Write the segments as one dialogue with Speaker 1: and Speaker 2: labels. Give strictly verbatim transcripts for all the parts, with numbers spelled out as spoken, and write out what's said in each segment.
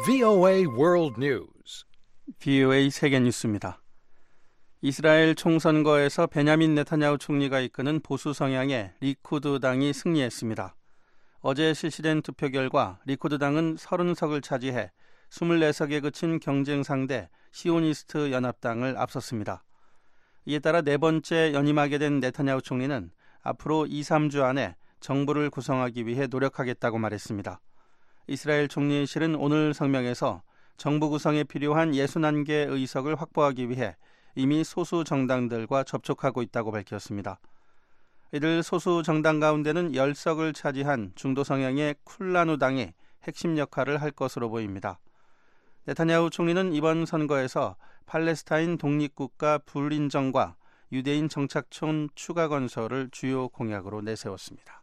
Speaker 1: 브이오에이 World News.
Speaker 2: 브이오에이 세계 뉴스입니다. 이스라엘 총선거에서 베냐민 네타냐후 총리가 이끄는 보수 성향의 리쿠드 당이 승리했습니다. 어제 실시된 투표 결과 리쿠드 당은 서른 석을 차지해 이십사 석에 그친 경쟁 상대 시오니스트 연합당을 앞섰습니다. 이에 따라 네 번째 연임하게 된 네타냐후 총리는 앞으로 이, 삼 주 안에 정부를 구성하기 위해 노력하겠다고 말했습니다. 이스라엘 총리실은 오늘 성명에서 정부 구성에 필요한 육십일 개 의석을 확보하기 위해 이미 소수 정당들과 접촉하고 있다고 밝혔습니다. 이들 소수 정당 가운데는 십 석을 차지한 중도 성향의 쿨라누 당이 핵심 역할을 할 것으로 보입니다. 네타냐후 총리는 이번 선거에서 팔레스타인 독립국가 불인정과 유대인 정착촌 추가 건설을 주요 공약으로 내세웠습니다.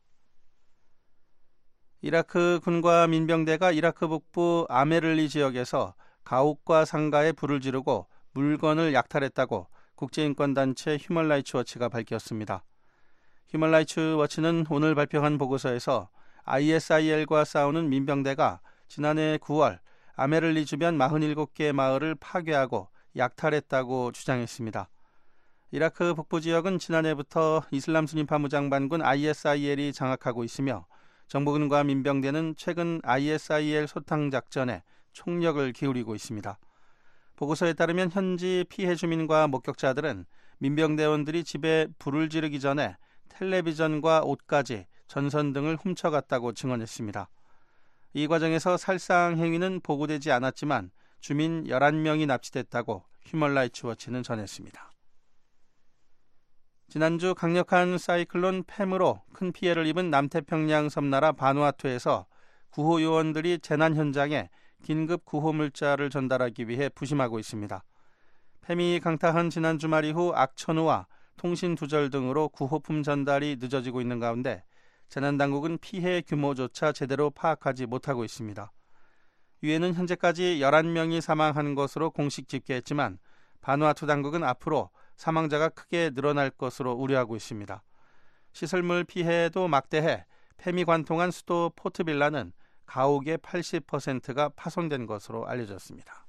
Speaker 2: 이라크 군과 민병대가 이라크 북부 아메를리 지역에서 가옥과 상가에 불을 지르고 물건을 약탈했다고 국제인권단체 휴먼라이츠 워치가 밝혔습니다. 휴먼라이츠 워치는 오늘 발표한 보고서에서 아이에스아이엘과 싸우는 민병대가 지난해 구월 아메를리 주변 사십칠 개 마을을 파괴하고 약탈했다고 주장했습니다. 이라크 북부 지역은 지난해부터 이슬람 순위파 무장반군 아이에스아이엘이 장악하고 있으며 정부군과 민병대는 최근 아이에스아이엘 소탕 작전에 총력을 기울이고 있습니다. 보고서에 따르면 현지 피해 주민과 목격자들은 민병대원들이 집에 불을 지르기 전에 텔레비전과 옷까지 전선 등을 훔쳐갔다고 증언했습니다. 이 과정에서 살상 행위는 보고되지 않았지만 주민 열한 명이 납치됐다고 휴먼라이츠 워치는 전했습니다. 지난주 강력한 사이클론 팸으로 큰 피해를 입은 남태평양 섬나라 바누아투에서 구호 요원들이 재난 현장에 긴급 구호 물자를 전달하기 위해 부심하고 있습니다. 팸이 강타한 지난 주말 이후 악천후와 통신 두절 등으로 구호품 전달이 늦어지고 있는 가운데 재난당국은 피해 규모조차 제대로 파악하지 못하고 있습니다. 유엔은 현재까지 열한 명이 사망한 것으로 공식 집계했지만 바누아투 당국은 앞으로 사망자가 크게 늘어날 것으로 우려하고 있습니다. 시설물 피해도 막대해 팸이 관통한 수도 포트빌라는 가옥의 팔십 퍼센트가 파손된 것으로 알려졌습니다.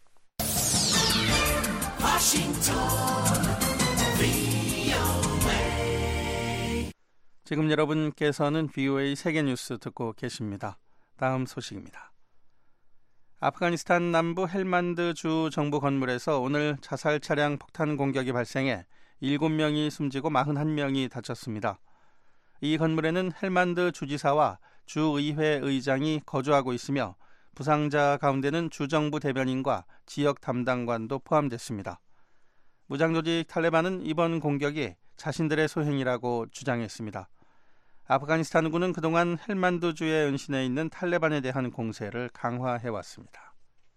Speaker 2: 지금 여러분께서는 브이오에이 세계뉴스 듣고 계십니다. 다음 소식입니다. 아프가니스탄 남부 헬만드 주 정부 건물에서 오늘 자살 차량 폭탄 공격이 발생해 일곱 명이 숨지고 사십일 명이 다쳤습니다. 이 건물에는 헬만드 주지사와 주의회 의장이 거주하고 있으며 부상자 가운데는 주정부 대변인과 지역 담당관도 포함됐습니다. 무장조직 탈레반은 이번 공격이 자신들의 소행이라고 주장했습니다. 아프가니스탄군은 그동안 헬만드주에 은신해 있는 탈레반에 대한 공세를 강화해왔습니다.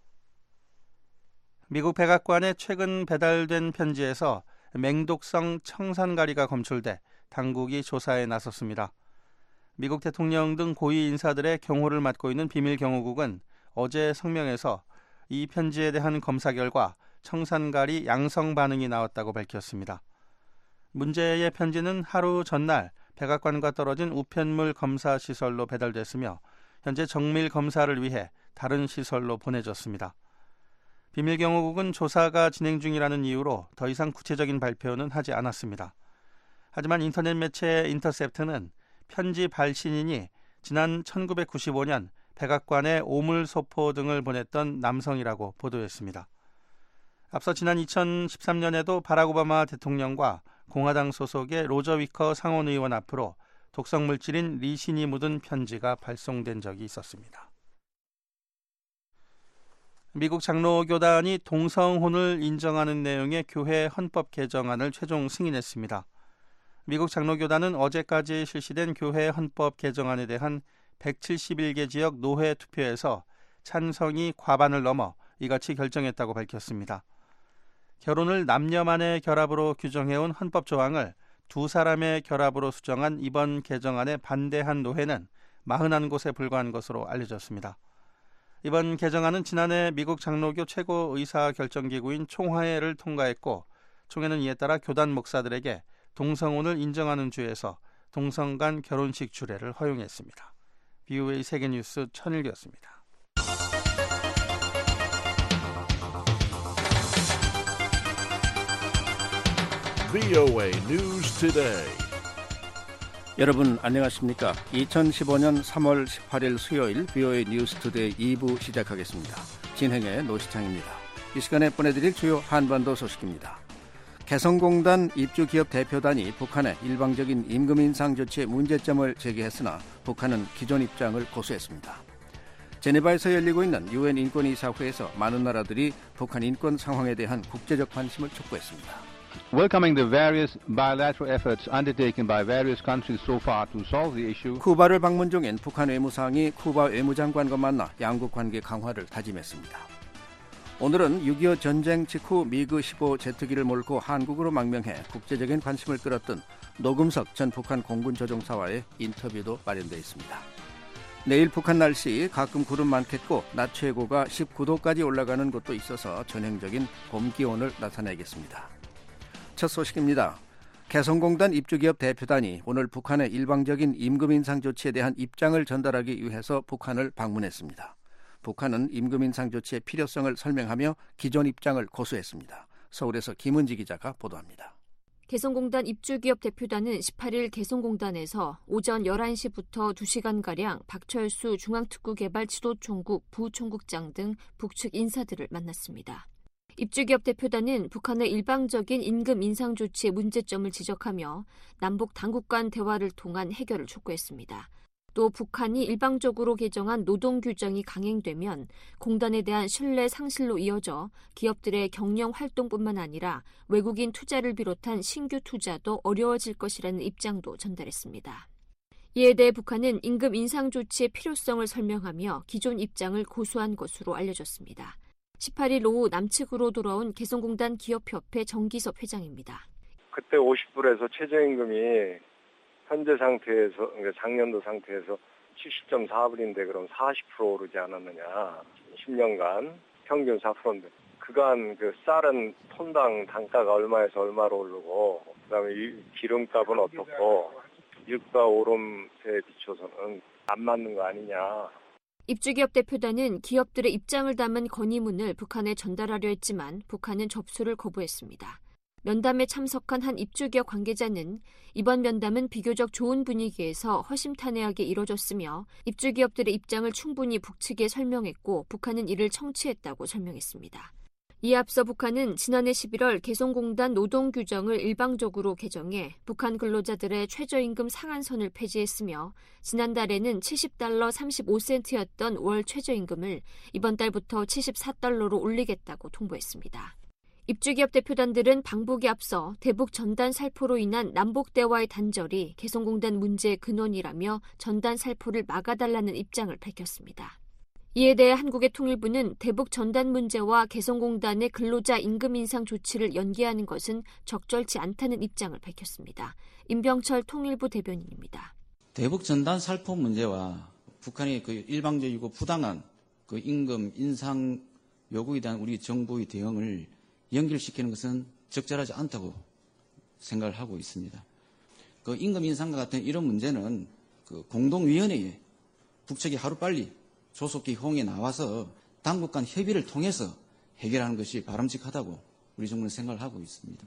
Speaker 2: 미국 백악관에 최근 배달된 편지에서 맹독성 청산가리가 검출돼 당국이 조사에 나섰습니다. 미국 대통령 등 고위 인사들의 경호를 맡고 있는 비밀경호국은 어제 성명에서 이 편지에 대한 검사 결과 청산가리 양성 반응이 나왔다고 밝혔습니다. 문제의 편지는 하루 전날 백악관과 떨어진 우편물 검사 시설로 배달됐으며 현재 정밀 검사를 위해 다른 시설로 보내졌습니다. 비밀경호국은 조사가 진행 중이라는 이유로 더 이상 구체적인 발표는 하지 않았습니다. 하지만 인터넷 매체 인터셉트는 편지 발신인이 지난 천구백구십오 년 백악관에 오물소포 등을 보냈던 남성이라고 보도했습니다. 앞서 지난 이천십삼 년에도 바락 오바마 대통령과 공화당 소속의 로저 위커 상원 의원 앞으로 독성물질인 리신이 묻은 편지가 발송된 적이 있었습니다. 미국 장로교단이 동성혼을 인정하는 내용의 교회 헌법 개정안을 최종 승인했습니다. 미국 장로교단은 어제까지 실시된 교회 헌법 개정안에 대한 백칠십일 개 지역 노회 투표에서 찬성이 과반을 넘어 이같이 결정했다고 밝혔습니다. 결혼을 남녀만의 결합으로 규정해온 헌법 조항을 두 사람의 결합으로 수정한 이번 개정안에 반대한 노회는 사십일 곳에 불과한 것으로 알려졌습니다. 이번 개정안은 지난해 미국 장로교 최고 의사결정기구인 총회를 통과했고 총회는 이에 따라 교단 목사들에게 동성혼을 인정하는 주에서 동성 간 결혼식 주례를 허용했습니다. 브이오에이 세계뉴스 천일기였습니다.
Speaker 1: 브이오에이 News Today.
Speaker 3: 여러분 안녕하십니까? 이천십오년 삼월 십팔일 수요일 브이오에이 뉴스 투데이 이 부 시작하겠습니다. 진행의 노시창입니다. 이 시간에 보내드릴 주요 한반도 소식입니다. 개성공단 입주기업 대표단이 북한의 일방적인 임금 인상 조치에 문제점을 제기했으나 북한은 기존 입장을 고수했습니다. 제네바에서 열리고 있는 유엔 인권이사회에서 많은 나라들이 북한 인권 상황에 대한 국제적 관심을 촉구했습니다.
Speaker 4: Welcoming the various bilateral efforts undertaken by various countries so far to solve the issue.
Speaker 3: 쿠바를 방문 중인 북한 외무상이 쿠바 외무장관과 만나 양국 관계 강화를 다짐했습니다. 오늘은 육이오 전쟁 직후 미그 십오 제트기를 몰고 한국으로 망명해 국제적인 관심을 끌었던 노금석 전 북한 공군 조종사와의 인터뷰도 마련되어 있습니다. 내일 북한 날씨 가끔 구름 많겠고 낮 최고가 십구도까지 올라가는 곳도 있어서 전형적인 봄 기온을 나타내겠습니다. 첫 소식입니다. 개성공단 입주기업 대표단이 오늘 북한의 일방적인 임금 인상 조치에 대한 입장을 전달하기 위해서 북한을 방문했습니다. 북한은 임금 인상 조치의 필요성을 설명하며 기존 입장을 고수했습니다. 서울에서 김은지 기자가 보도합니다.
Speaker 5: 개성공단 입주기업 대표단은 십팔일 개성공단에서 오전 열한시부터 두 시간가량 박철수 중앙특구개발지도총국 부총국장 등 북측 인사들을 만났습니다. 입주기업 대표단은 북한의 일방적인 임금 인상 조치의 문제점을 지적하며 남북 당국 간 대화를 통한 해결을 촉구했습니다. 또 북한이 일방적으로 개정한 노동규정이 강행되면 공단에 대한 신뢰 상실로 이어져 기업들의 경영 활동뿐만 아니라 외국인 투자를 비롯한 신규 투자도 어려워질 것이라는 입장도 전달했습니다. 이에 대해 북한은 임금 인상 조치의 필요성을 설명하며 기존 입장을 고수한 것으로 알려졌습니다. 십팔일 오후 남측으로 돌아온 개성공단 기업협회 정기섭 회장입니다.
Speaker 6: 그때 오십 불에서 최저임금이 현재 상태에서, 작년도 상태에서 칠십 점 사 불인데 그럼 사십 퍼센트 오르지 않았느냐. 십 년간 평균 사 퍼센트인데. 그간 그 쌀은 톤당 단가가 얼마에서 얼마로 오르고, 그 다음에 기름값은 어떻고, 유가 오름세에 비춰서는 안 맞는 거 아니냐.
Speaker 5: 입주기업 대표단은 기업들의 입장을 담은 건의문을 북한에 전달하려 했지만 북한은 접수를 거부했습니다. 면담에 참석한 한 입주기업 관계자는 이번 면담은 비교적 좋은 분위기에서 허심탄회하게 이뤄졌으며 입주기업들의 입장을 충분히 북측에 설명했고 북한은 이를 청취했다고 설명했습니다. 이에 앞서 북한은 지난해 십일월 개성공단 노동규정을 일방적으로 개정해 북한 근로자들의 최저임금 상한선을 폐지했으며 지난달에는 칠십 달러 삼십오 센트였던 월 최저임금을 이번 달부터 칠십사 달러로 올리겠다고 통보했습니다. 입주기업 대표단들은 방북에 앞서 대북 전단 살포로 인한 남북 대화의 단절이 개성공단 문제의 근원이라며 전단 살포를 막아달라는 입장을 밝혔습니다. 이에 대해 한국의 통일부는 대북 전단 문제와 개성공단의 근로자 임금 인상 조치를 연계하는 것은 적절치 않다는 입장을 밝혔습니다. 임병철 통일부 대변인입니다.
Speaker 7: 대북 전단 살포 문제와 북한의 그 일방적이고 부당한 그 임금 인상 요구에 대한 우리 정부의 대응을 연결시키는 것은 적절하지 않다고 생각을 하고 있습니다. 그 임금 인상과 같은 이런 문제는 그 공동위원회에 북측이 하루빨리 조속히 호응에 나와서 당국 간 협의를 통해서 해결하는 것이 바람직하다고 우리 정부는 생각을 하고 있습니다.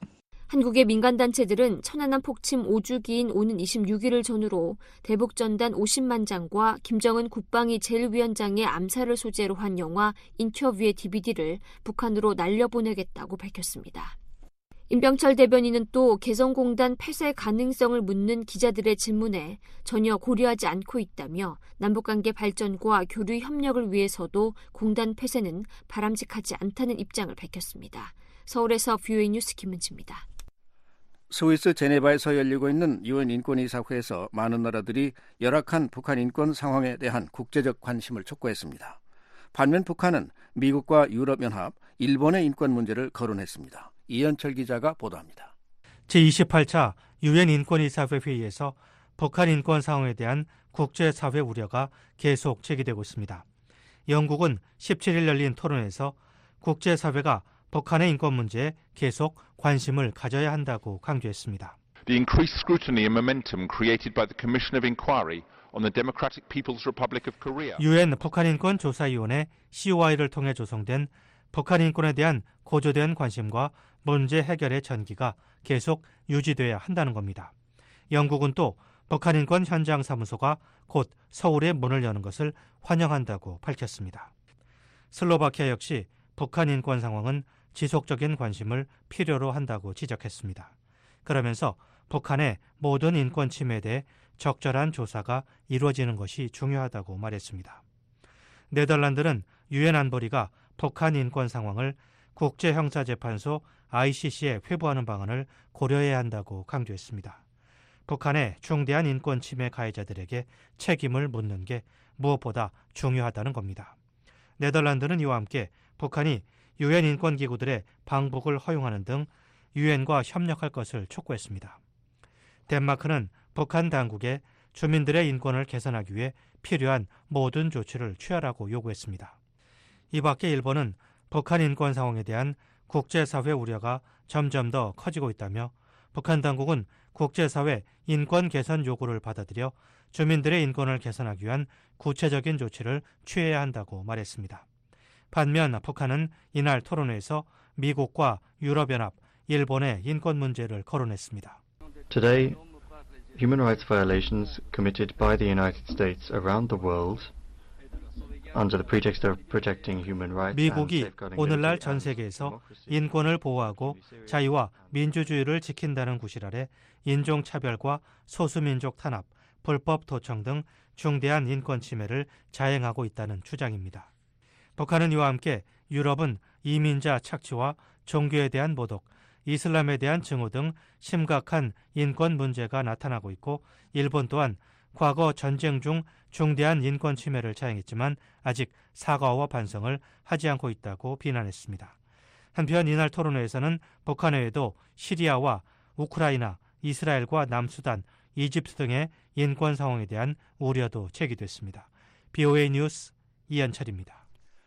Speaker 5: 한국의 민간단체들은 천안함 폭침 오 주기인 오는 이십육일을 전후로 대북전단 오십만 장과 김정은 국방위 제일 위원장의 암살을 소재로 한 영화 인터뷰의 디비디를 북한으로 날려보내겠다고 밝혔습니다. 임병철 대변인은 또 개성공단 폐쇄 가능성을 묻는 기자들의 질문에 전혀 고려하지 않고 있다며 남북관계 발전과 교류 협력을 위해서도 공단 폐쇄는 바람직하지 않다는 입장을 밝혔습니다. 서울에서 브이오에이 뉴스 김은지입니다.
Speaker 3: 스위스 제네바에서 열리고 있는 유엔 인권이사회에서 많은 나라들이 열악한 북한 인권 상황에 대한 국제적 관심을 촉구했습니다. 반면 북한은 미국과 유럽연합, 일본의 인권 문제를 거론했습니다. 이현철 기자가 보도합니다.
Speaker 8: 제이십팔차 유엔 인권이사회 회의에서 북한 인권 상황에 대한 국제사회 우려가 계속 제기되고 있습니다. 영국은 십칠일 열린 토론에서 국제사회가 북한의 인권 문제에 계속 관심을 가져야 한다고 강조했습니다.
Speaker 9: The increased scrutiny and momentum created by the Commission of Inquiry on the Democratic People's Republic of Korea.
Speaker 8: 유엔 북한인권조사위원회 씨오아이를 통해 조성된 북한 인권에 대한 고조된 관심과 문제 해결의 전기가 계속 유지돼야 한다는 겁니다. 영국은 또 북한 인권 현장 사무소가 곧 서울에 문을 여는 것을 환영한다고 밝혔습니다. 슬로바키아 역시 북한 인권 상황은 지속적인 관심을 필요로 한다고 지적했습니다. 그러면서 북한의 모든 인권 침해에 대해 적절한 조사가 이루어지는 것이 중요하다고 말했습니다. 네덜란드는 유엔 안보리가 북한 인권 상황을 국제형사재판소 아이씨씨에 회부하는 방안을 고려해야 한다고 강조했습니다. 북한의 중대한 인권 침해 가해자들에게 책임을 묻는 게 무엇보다 중요하다는 겁니다. 네덜란드는 이와 함께 북한이 유엔 인권기구들의 방북을 허용하는 등 유엔과 협력할 것을 촉구했습니다. 덴마크는 북한 당국에 주민들의 인권을 개선하기 위해 필요한 모든 조치를 취하라고 요구했습니다. 이 밖에 일본은 북한 인권 상황에 대한 국제사회 우려가 점점 더 커지고 있다며 북한 당국은 국제사회 인권 개선 요구를 받아들여 주민들의 인권을 개선하기 위한 구체적인 조치를 취해야 한다고 말했습니다. 반면 북한은 이날 토론회에서 미국과 유럽연합, 일본의 인권 문제를 거론했습니다.
Speaker 10: Today, human rights violations committed by the United States around the world under the pretext of protecting human rights.
Speaker 8: 미국이 오늘날 전 세계에서 인권을 보호하고 자유와 민주주의를 지킨다는 구실 아래 인종차별과 소수민족 탄압, 불법 도청 등 중대한 인권 침해를 자행하고 있다는 주장입니다. 북한은 이와 함께 유럽은 이민자 착취와 종교에 대한 모독, 이슬람에 대한 증오 등 심각한 인권 문제가 나타나고 있고 일본 또한 과거 전쟁 중 중대한 인권 침해를 자행했지만 아직 사과와 반성을 하지 않고 있다고 비난했습니다. 한편 이날 토론회에서는 북한 외에도 시리아와 우크라이나, 이스라엘과 남수단, 이집트 등의 인권 상황에 대한 우려도 제기됐습니다. 비오에이 뉴스 이현철입니다.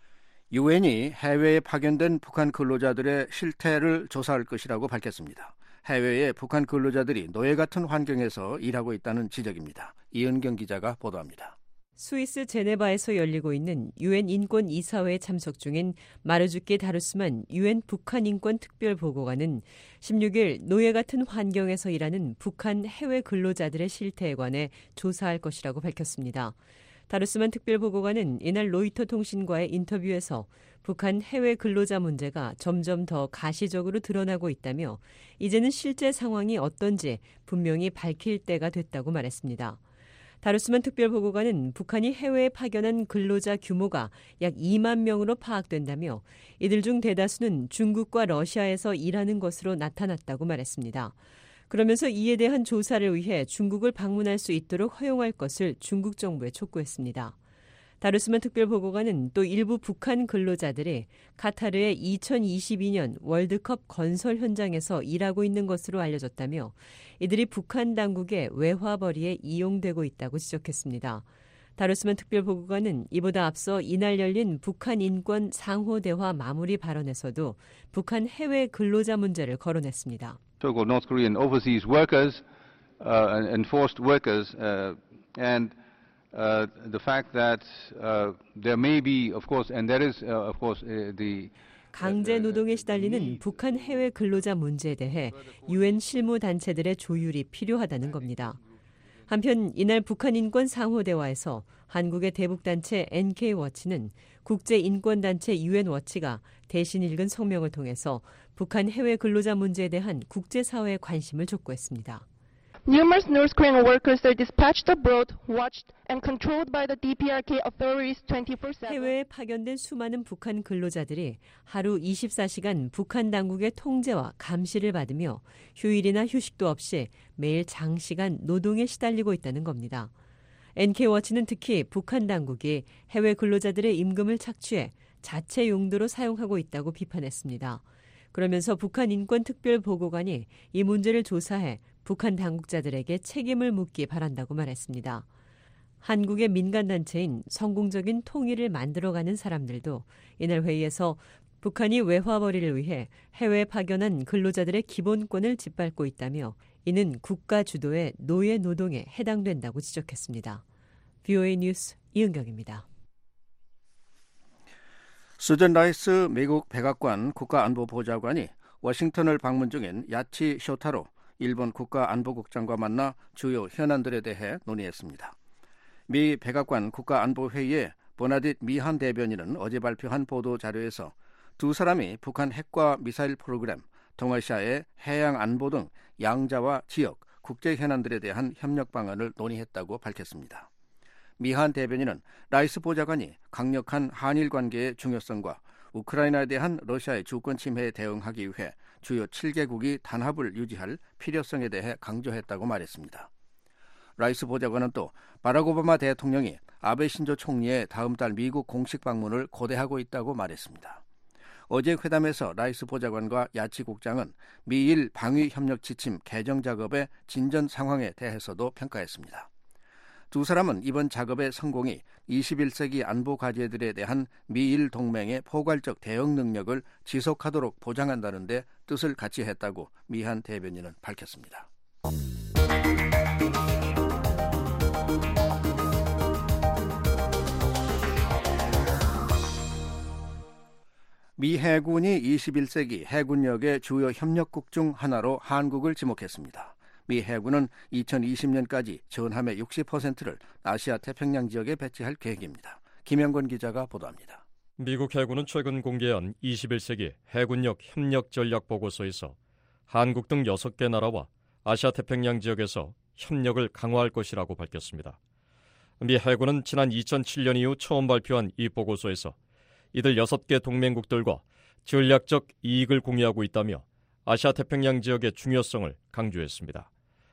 Speaker 3: 유엔이 해외에 파견된 북한 근로자들의 실태를 조사할 것이라고 밝혔습니다. 해외에 북한 근로자들이 노예 같은 환경에서 일하고 있다는 지적입니다. 이은경 기자가 보도합니다.
Speaker 11: 스위스 제네바에서 열리고 있는 유엔 인권 이사회에 참석 중인 마르주키 다루스만 유엔 북한 인권 특별보고관은 십육 일 노예 같은 환경에서 일하는 북한 해외 근로자들의 실태에 관해 조사할 것이라고 밝혔습니다. 다루스만 특별보고관은 이날 로이터 통신과의 인터뷰에서 북한 해외 근로자 문제가 점점 더 가시적으로 드러나고 있다며 이제는 실제 상황이 어떤지 분명히 밝힐 때가 됐다고 말했습니다. 다루스만 특별보고관은 북한이 해외에 파견한 근로자 규모가 약 이만 명으로 파악된다며 이들 중 대다수는 중국과 러시아에서 일하는 것으로 나타났다고 말했습니다. 그러면서 이에 대한 조사를 위해 중국을 방문할 수 있도록 허용할 것을 중국 정부에 촉구했습니다. 다루스만 특별보고관은 또 일부 북한 근로자들이 카타르의 이천이십이 년 월드컵 건설 현장에서 일하고 있는 것으로 알려졌다며 이들이 북한 당국의 외화벌이에 이용되고 있다고 지적했습니다. 다루스만 특별보고관은 이보다 앞서 이날 열린 북한 인권 상호대화 마무리 발언에서도 북한 해외 근로자 문제를 거론했습니다.
Speaker 4: So-called North Korean overseas workers, uh, enforced workers, uh, and uh, the fact that uh, there may be, of course, and there is, uh, of course, uh, the
Speaker 11: 강제 노동에 시달리는 북한 해외 근로자 문제에 대해 유엔 실무 단체들의 조율이 필요하다는 겁니다. 한편 이날 북한 인권 상호대화에서 한국의 대북단체 엔케이워치는 국제인권단체 유엔워치가 대신 읽은 성명을 통해서 북한 해외 근로자 문제에 대한 국제사회의 관심을 촉구했습니다.
Speaker 12: Numerous North Korean workers are dispatched abroad, watched and controlled by the 디피아르케이 authorities twenty-four seven.
Speaker 11: 해외에 파견된 수많은 북한 근로자들이 하루 이십사 시간 북한 당국의 통제와 감시를 받으며 휴일이나 휴식도 없이 매일 장시간 노동에 시달리고 있다는 겁니다. 엔케이워치는 특히 북한 당국이 해외 근로자들의 임금을 착취해 자체 용도로 사용하고 있다고 비판했습니다. 그러면서 북한 인권특별보고관이 이 문제를 조사해 북한 당국자들에게 책임을 묻기 바란다고 말했습니다. 한국의 민간단체인 성공적인 통일을 만들어가는 사람들도 이날 회의에서 북한이 외화벌이를 위해 해외에 파견한 근로자들의 기본권을 짓밟고 있다며 이는 국가 주도의 노예 노동에 해당된다고 지적했습니다. 비오에이 뉴스 이은경입니다.
Speaker 3: 수전 라이스 미국 백악관 국가안보보좌관이 워싱턴을 방문 중인 야치 쇼타로 일본 국가안보국장과 만나 주요 현안들에 대해 논의했습니다. 미 백악관 국가안보회의에 버나딧 미한 대변인은 어제 발표한 보도자료에서 두 사람이 북한 핵과 미사일 프로그램, 동아시아의 해양 안보 등 양자와 지역, 국제 현안들에 대한 협력 방안을 논의했다고 밝혔습니다. 미한 대변인은 라이스 보좌관이 강력한 한일 관계의 중요성과 우크라이나에 대한 러시아의 주권 침해에 대응하기 위해 주요 칠 개국이 단합을 유지할 필요성에 대해 강조했다고 말했습니다. 라이스 보좌관은 또 바락 오바마 대통령이 아베 신조 총리의 다음 달 미국 공식 방문을 고대하고 있다고 말했습니다. 어제 회담에서 라이스 보좌관과 야치 국장은 미일 방위 협력 지침 개정 작업의 진전 상황에 대해서도 평가했습니다. 두 사람은 이번 작업의 성공이 이십일 세기 안보 과제들에 대한 미일 동맹의 포괄적 대응 능력을 지속하도록 보장한다는 데 뜻을 같이 했다고 미한 대변인은 밝혔습니다. 미 해군이 이십일 세기 해군력의 주요 협력국 중 하나로 한국을 지목했습니다. 미 해군은 이천이십 년까지 전함의 육십 퍼센트를 아시아 태평양 지역에 배치할 계획입니다. 김영권 기자가 보도합니다.
Speaker 13: 미국 해군은 최근 공개한 이십일 세기 해군력 협력 전략 보고서에서 한국 등 여섯 개 나라와 아시아 태평양 지역에서 협력을 강화할 것이라고 밝혔습니다. 미 해군은 지난 이천칠 년 이후 처음 발표한 이 보고서에서 이들 여섯 개 동맹국들과 전략적 이익을 공유하고 있다며 아시아 태평양 지역의 중요성을 강조했습니다.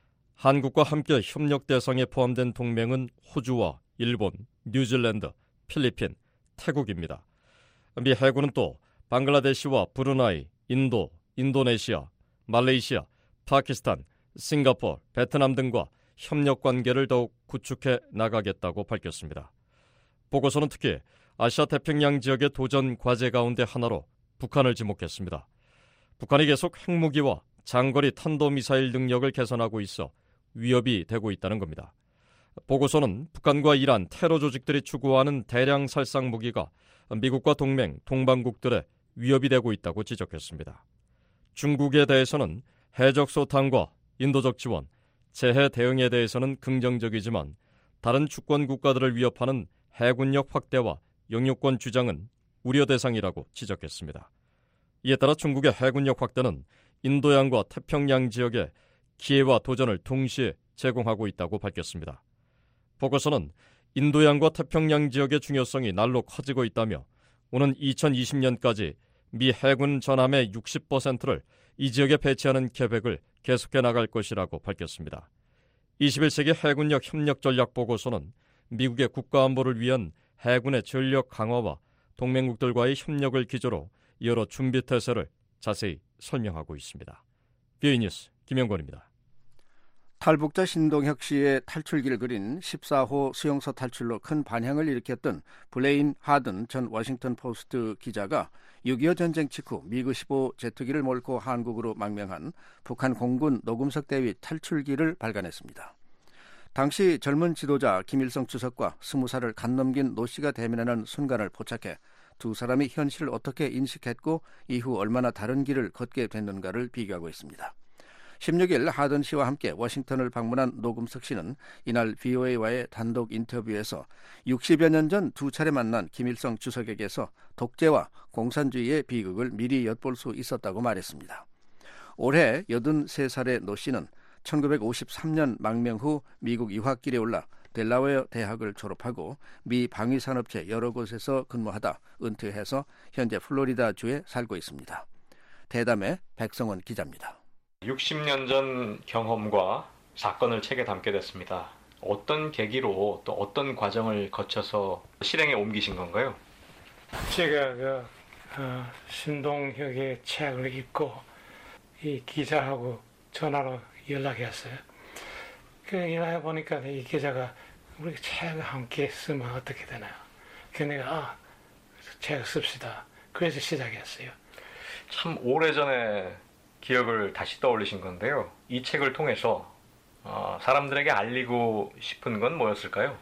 Speaker 13: 한국과 함께 협력 대상에 포함된 동맹은 호주와 일본, 뉴질랜드, 필리핀, 태국입니다. 미 해군은 또 방글라데시와 브루나이, 인도, 인도네시아, 말레이시아, 파키스탄, 싱가포르, 베트남 등과 협력 관계를 더욱 구축해 나가겠다고 밝혔습니다. 보고서는 특히 아시아 태평양 지역의 도전 과제 가운데 하나로 북한을 지목했습니다. 북한이 계속 핵무기와 장거리 탄도미사일 능력을 개선하고 있어 위협이 되고 있다는 겁니다. 보고서는 북한과 이란 테러 조직들이 추구하는 대량 살상 무기가 미국과 동맹, 동반국들의 위협이 되고 있다고 지적했습니다. 중국에 대해서는 해적 소탕과 인도적 지원, 재해 대응에 대해서는 긍정적이지만 다른 주권 국가들을 위협하는 해군력 확대와 영유권 주장은 우려 대상이라고 지적했습니다. 이에 따라 중국의 해군력 확대는 인도양과 태평양 지역에 기회와 도전을 동시에 제공하고 있다고 밝혔습니다. 보고서는 인도양과 태평양 지역의 중요성이 날로 커지고 있다며 오는 이천이십 년까지 미 해군 전함의 육십 퍼센트를 이 지역에 배치하는 계획을 계속해 나갈 것이라고 밝혔습니다. 이십일 세기 해군력 협력 전략 보고서는 미국의 국가안보를 위한 해군의 전력 강화와 동맹국들과의 협력을 기조로 여러 준비 태세를 자세히 설명하고 있습니다. 비오이 뉴스 김영권입니다.
Speaker 3: 탈북자 신동혁 씨의 탈출기를 그린 십사 호 수용소 탈출로 큰 반향을 일으켰던 블레인 하든 전 워싱턴 포스트 기자가 육이오 전쟁 직후 미그 십오 제트기를 몰고 한국으로 망명한 북한 공군 노금석 대위 탈출기를 발간했습니다. 당시 젊은 지도자 김일성 주석과 스무 살을 간 넘긴 노 씨가 대면하는 순간을 포착해 두 사람이 현실을 어떻게 인식했고 이후 얼마나 다른 길을 걷게 됐는가를 비교하고 있습니다. 십육 일 하든 씨와 함께 워싱턴을 방문한 노금석 씨는 이날 브이오에이와의 단독 인터뷰에서 육십여 년 전 두 차례 만난 김일성 주석에게서 독재와 공산주의의 비극을 미리 엿볼 수 있었다고 말했습니다. 올해 여든세 살의 노 씨는 천구백오십삼 년 망명 후 미국 유학길에 올라 델라웨어 대학을 졸업하고 미 방위산업체 여러 곳에서 근무하다 은퇴해서 현재 플로리다주에 살고 있습니다. 대담의 백성원 기자입니다.
Speaker 14: 육십 년 전 경험과 사건을 책에 담게 됐습니다. 어떤 계기로 또 어떤 과정을 거쳐서 실행에 옮기신 건가요?
Speaker 15: 제가 그 어, 신동혁의 책을 읽고 이 기자하고 전화로 연락했어요. 그 연락해 보니까 이 기자가 우리 책을 함께 쓰면 어떻게 되나요? 그 내가 아, 책 씁시다. 그래서 시작했어요.
Speaker 14: 참 오래전에 기억을 다시 떠올리신 건데요. 이 책을 통해서 어, 사람들에게 알리고 싶은 건 뭐였을까요?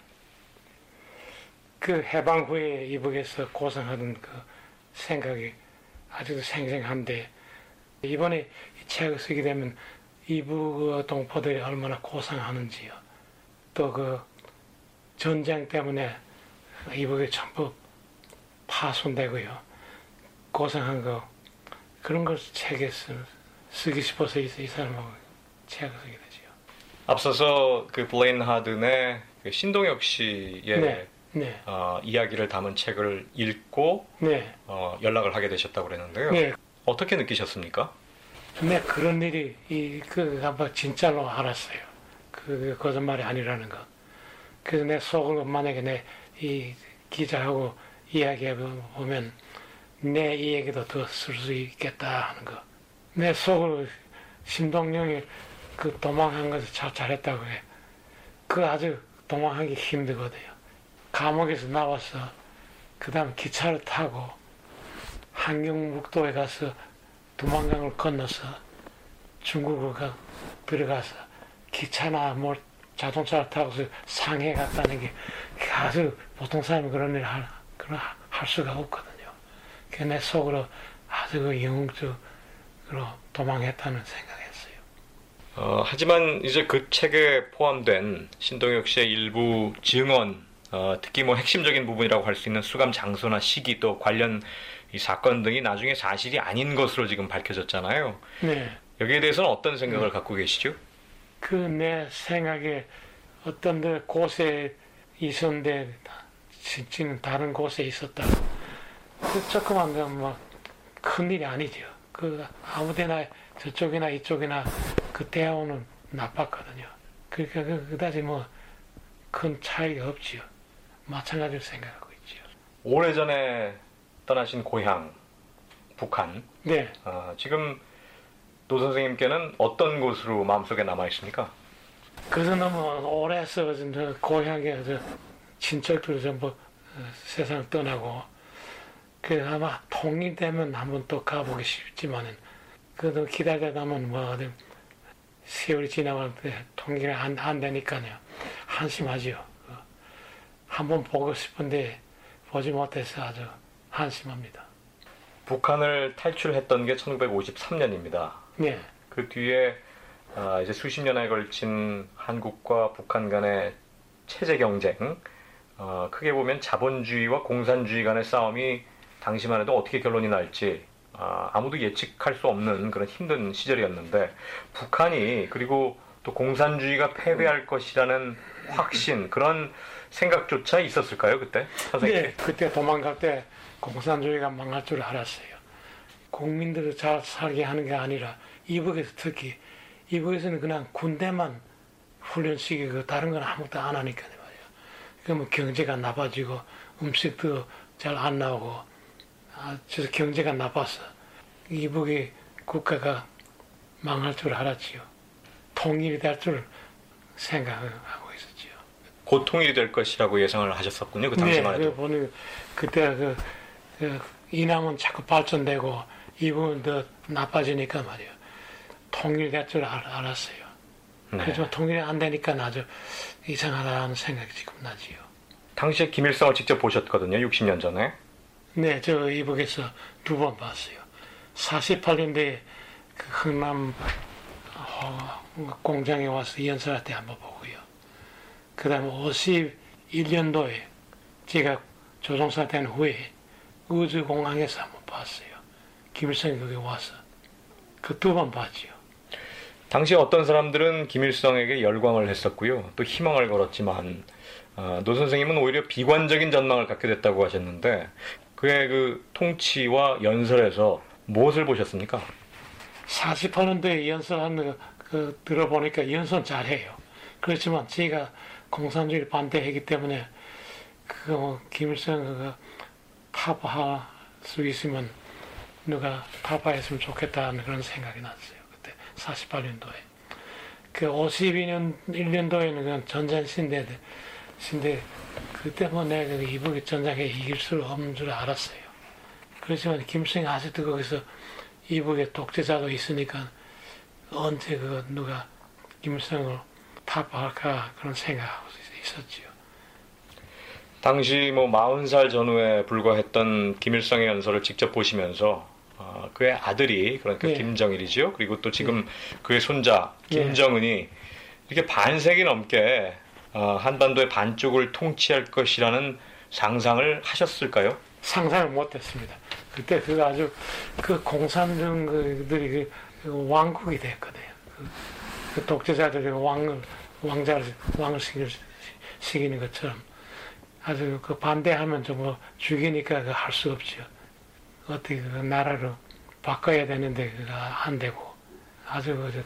Speaker 15: 그 해방 후에 이북에서 고생하던 그 생각이 아직도 생생한데 이번에 이 책을 쓰게 되면 이북 동포들이 얼마나 고생하는지요. 또 그 전쟁 때문에 이북이 전부 파손되고요. 고생한 거 그런 걸 책에 쓰, 쓰기 싶어서 이, 이 사람하고 책을 쓰게 되죠.
Speaker 14: 앞서서 그 블레인 하든의 그 신동엽 씨의
Speaker 15: 네, 네.
Speaker 14: 어, 이야기를 담은 책을 읽고
Speaker 15: 네.
Speaker 14: 어, 연락을 하게 되셨다고 그랬는데요.
Speaker 15: 네.
Speaker 14: 어떻게 느끼셨습니까?
Speaker 15: 네, 그런 일이 이, 그, 아마 진짜로 알았어요. 그, 거짓말이 아니라는 거. 그래서 내 속으로 만약에 내 이 기자하고 이야기해 보면 내 이 얘기도 더 쓸 수 있겠다 하는 거. 내 속으로 신동영이 그 도망한 것을 잘, 잘했다고 해. 그 아주 도망하기 힘들거든요. 감옥에서 나와서 그 다음 기차를 타고 한경북도에 가서 두만강을 건너서 중국으로 가, 들어가서 기차나 뭐 자동차를 타고서 상해 갔다는 게 아주 보통 사람이 그런 일을 할, 그런, 할 수가 없거든요. 그 내 속으로 아주 그 영웅적으로 도망했다는 생각했어요.
Speaker 14: 어, 하지만 이제 그 책에 포함된 신동엽 씨의 일부 증언, 어, 특히 뭐 핵심적인 부분이라고 할 수 있는 수감 장소나 시기 또 관련 이 사건 등이 나중에 사실이 아닌 것으로 지금 밝혀졌잖아요.
Speaker 15: 네.
Speaker 14: 여기에 대해서는 어떤 생각을 네. 갖고 계시죠?
Speaker 15: 그 내 생각에 어떤 데 곳에 있었는데 진짜는 다른 곳에 있었다. 그 조그만 건 큰 일이 아니죠. 그 아무데나 저쪽이나 이쪽이나 그 대화는 나빴거든요. 그러니까 그, 그다지 뭐 큰 차이가 없지요. 마찬가지로 생각하고 있지요.
Speaker 14: 오래전에 떠나신 고향 북한.
Speaker 15: 네.
Speaker 14: 어, 지금 노 선생님께는 어떤 곳으로 마음속에 남아 있습니까?
Speaker 15: 그래서 너무 오래 써서 고향에 친척들 전부 세상을 떠나고 그 아마 통일되면 한번 또 가보기 싶지만은 그래도 기다리다 보면 뭐 세월이 지나갈 때 통일이 안, 안 되니까요 한심하지요. 한번 보고 싶은데 보지 못해서 아주 한심합니다.
Speaker 14: 북한을 탈출했던 게 천구백오십삼 년입니다.
Speaker 15: 네.
Speaker 14: 그 뒤에 어, 이제 수십 년에 걸친 한국과 북한 간의 체제 경쟁, 어, 크게 보면 자본주의와 공산주의 간의 싸움이 당시만 해도 어떻게 결론이 날지 어, 아무도 예측할 수 없는 그런 힘든 시절이었는데 북한이 그리고 또 공산주의가 패배할 것이라는 확신, 그런 생각조차 있었을까요 그때? 선생님?
Speaker 15: 네, 그때 도망갈 때 공산주의가 망할 줄 알았어요. 국민들을 잘 살게 하는 게 아니라 이북에서 특히 이북에서는 그냥 군대만 훈련시키고 다른 건 아무것도 안 하니까요 말이에요. 그러면 경제가 나빠지고 음식도 잘 안 나오고 아, 저 경제가 나빠서 이북의 국가가 망할 줄 알았지요. 통일이 될 줄 생각하고 있었지요.
Speaker 14: 곧 통일이 될 것이라고 예상을 하셨었군요. 그 당시만 해도.
Speaker 15: 네, 보는 그때 그, 그 이남은 자꾸 발전되고 이북은 더 나빠지니까 말이에요. 통일될 줄 알, 알았어요. 네. 그렇지만 통일이 안 되니까 아주 이상하다는 생각이 지금 나지요.
Speaker 14: 당시에 김일성을 직접 보셨거든요. 육십 년 전에.
Speaker 15: 네, 저 이북에서 두 번 봤어요. 사십팔 년도에 그 흥남 어, 공장에 와서 연설할 때 한번 보고요. 그 다음에 오십일 년도에 제가 조종사 된 후에 우주공항에서 한번 봤어요. 김일성이 거기 와서. 그 두 번 봤지요.
Speaker 14: 당시 어떤 사람들은 김일성에게 열광을 했었고요. 또 희망을 걸었지만 어, 노 선생님은 오히려 비관적인 전망을 갖게 됐다고 하셨는데 그의 그 통치와 연설에서 무엇을 보셨습니까?
Speaker 15: 사십팔 년도에 연설하는 거 그, 들어보니까 연설 잘해요. 그렇지만 제가 공산주의를 반대하기 때문에 그 뭐, 김일성 그 타파할 수 있으면 누가 타파했으면 좋겠다는 그런 생각이 났어요. 그때 사십팔 년도에. 그 오십이 년 일 년도에는 그냥 전쟁 신대 신대 그때 뭐 내가 이북의 전쟁에 이길 수 없는 줄 알았어요. 그렇지만 김일성이 아직도 거기서 이북의 독재자도 있으니까 언제 그 누가 김일성을 타파할까 그런 생각하고 있었지요.
Speaker 14: 당시 뭐 마흔 살 전후에 불과했던 김일성의 연설을 직접 보시면서 어, 그의 아들이 그러니까
Speaker 15: 예.
Speaker 14: 김정일이죠. 그리고 또 지금
Speaker 15: 예.
Speaker 14: 그의 손자 김정은이 이렇게 반세기 넘게 어, 한반도의 반쪽을 통치할 것이라는 상상을 하셨을까요?
Speaker 15: 상상을 못했습니다. 그때 그 아주 그 공산주의들이 그 왕국이 됐거든요. 그, 그 독재자들이 왕을 왕자를 왕을 시킬, 시키는 것처럼 아주 그 반대하면 좀 뭐 죽이니까 그 할 수 없죠. 어떻게 그 나라를 바꿔야 되는데 그가 안 되고 아주 그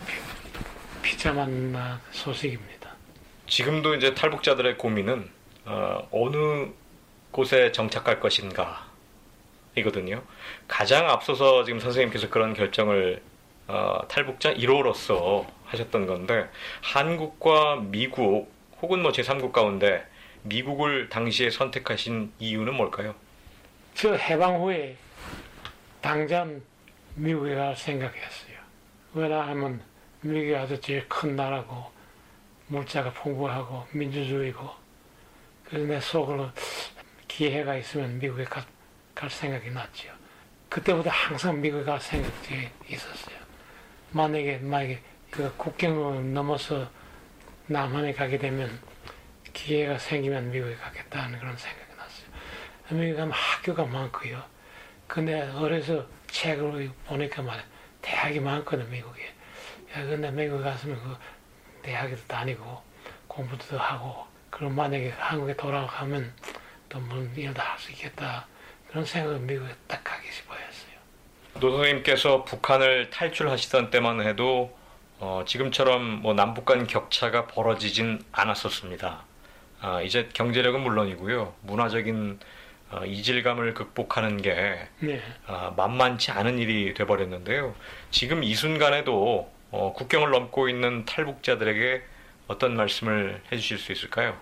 Speaker 15: 비참한 소식입니다.
Speaker 14: 지금도 이제 탈북자들의 고민은 어, 어느 곳에 정착할 것인가 이거든요. 가장 앞서서 지금 선생님께서 그런 결정을 어, 탈북자 일 호로서 하셨던 건데 한국과 미국 혹은 뭐 제삼국 가운데 미국을 당시에 선택하신 이유는 뭘까요?
Speaker 15: 저 해방 후에 당장 미국에 갈 생각했어요. 왜냐하면 미국이 아주 제일 큰 나라고 물자가 풍부하고 민주주의고 그래서 내 속으로 기회가 있으면 미국에 가, 갈 생각이 났죠. 그때부터 항상 미국에 갈 생각이 있었어요. 만약에 만약에 그 국경을 넘어서 남한에 가게 되면 기회가 생기면 미국에 가겠다는 그런 생각이 났어요. 미국에 가면 학교가 많고요. 근데 어려서 책을 보니까 말이야 대학이 많거든 미국에. 야, 근데 미국에 갔으면 그 대학에도 다니고 공부도 하고 그럼 만약에 한국에 돌아가면 또 무슨 일도 할 수 있겠다 그런 생각을 미국에 딱 가기 싶어했어요.
Speaker 14: 노 선생님께서 북한을 탈출하시던 때만 해도 어, 지금처럼 뭐 남북 간 격차가 벌어지진 않았었습니다. 아, 이제 경제력은 물론이고요. 문화적인 어, 이질감을 극복하는 게
Speaker 15: 네.
Speaker 14: 아, 만만치 않은 일이 돼버렸는데요. 지금 이 순간에도 어, 국경을 넘고 있는 탈북자들에게 어떤 말씀을 해주실 수 있을까요?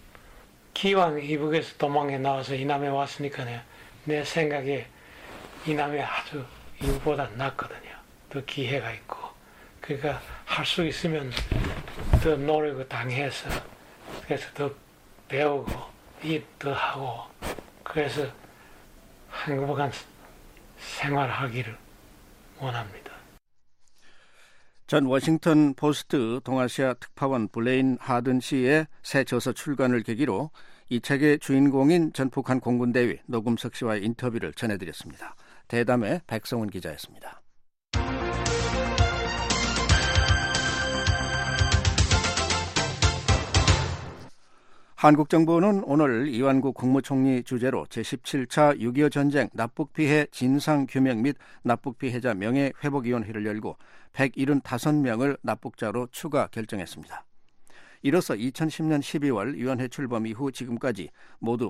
Speaker 15: 기왕 이북에서 도망에 나와서 이남에 왔으니까 내 생각에 이남이 아주 이북보다 낫거든요. 더 기회가 있고 그러니까 할 수 있으면 더 노력을 당해서 그래서 더 배우고 일도 하고 그래서 행복한 생활하기를 원합니다.
Speaker 3: 전 워싱턴 포스트 동아시아 특파원 블레인 하든 씨의 새 저서 출간을 계기로 이 책의 주인공인 전 북한 공군대위 노금석 씨와의 인터뷰를 전해드렸습니다. 대담의 백성훈 기자였습니다. 한국 정부는 오늘 이완구 국무총리 주재로 제십칠 차 육이오 전쟁 납북피해 진상규명 및 납북피해자 명예회복위원회를 열고 백칠십오 명을 납북자로 추가 결정했습니다. 이로써 이천십 년 십이월 위원회 출범 이후 지금까지 모두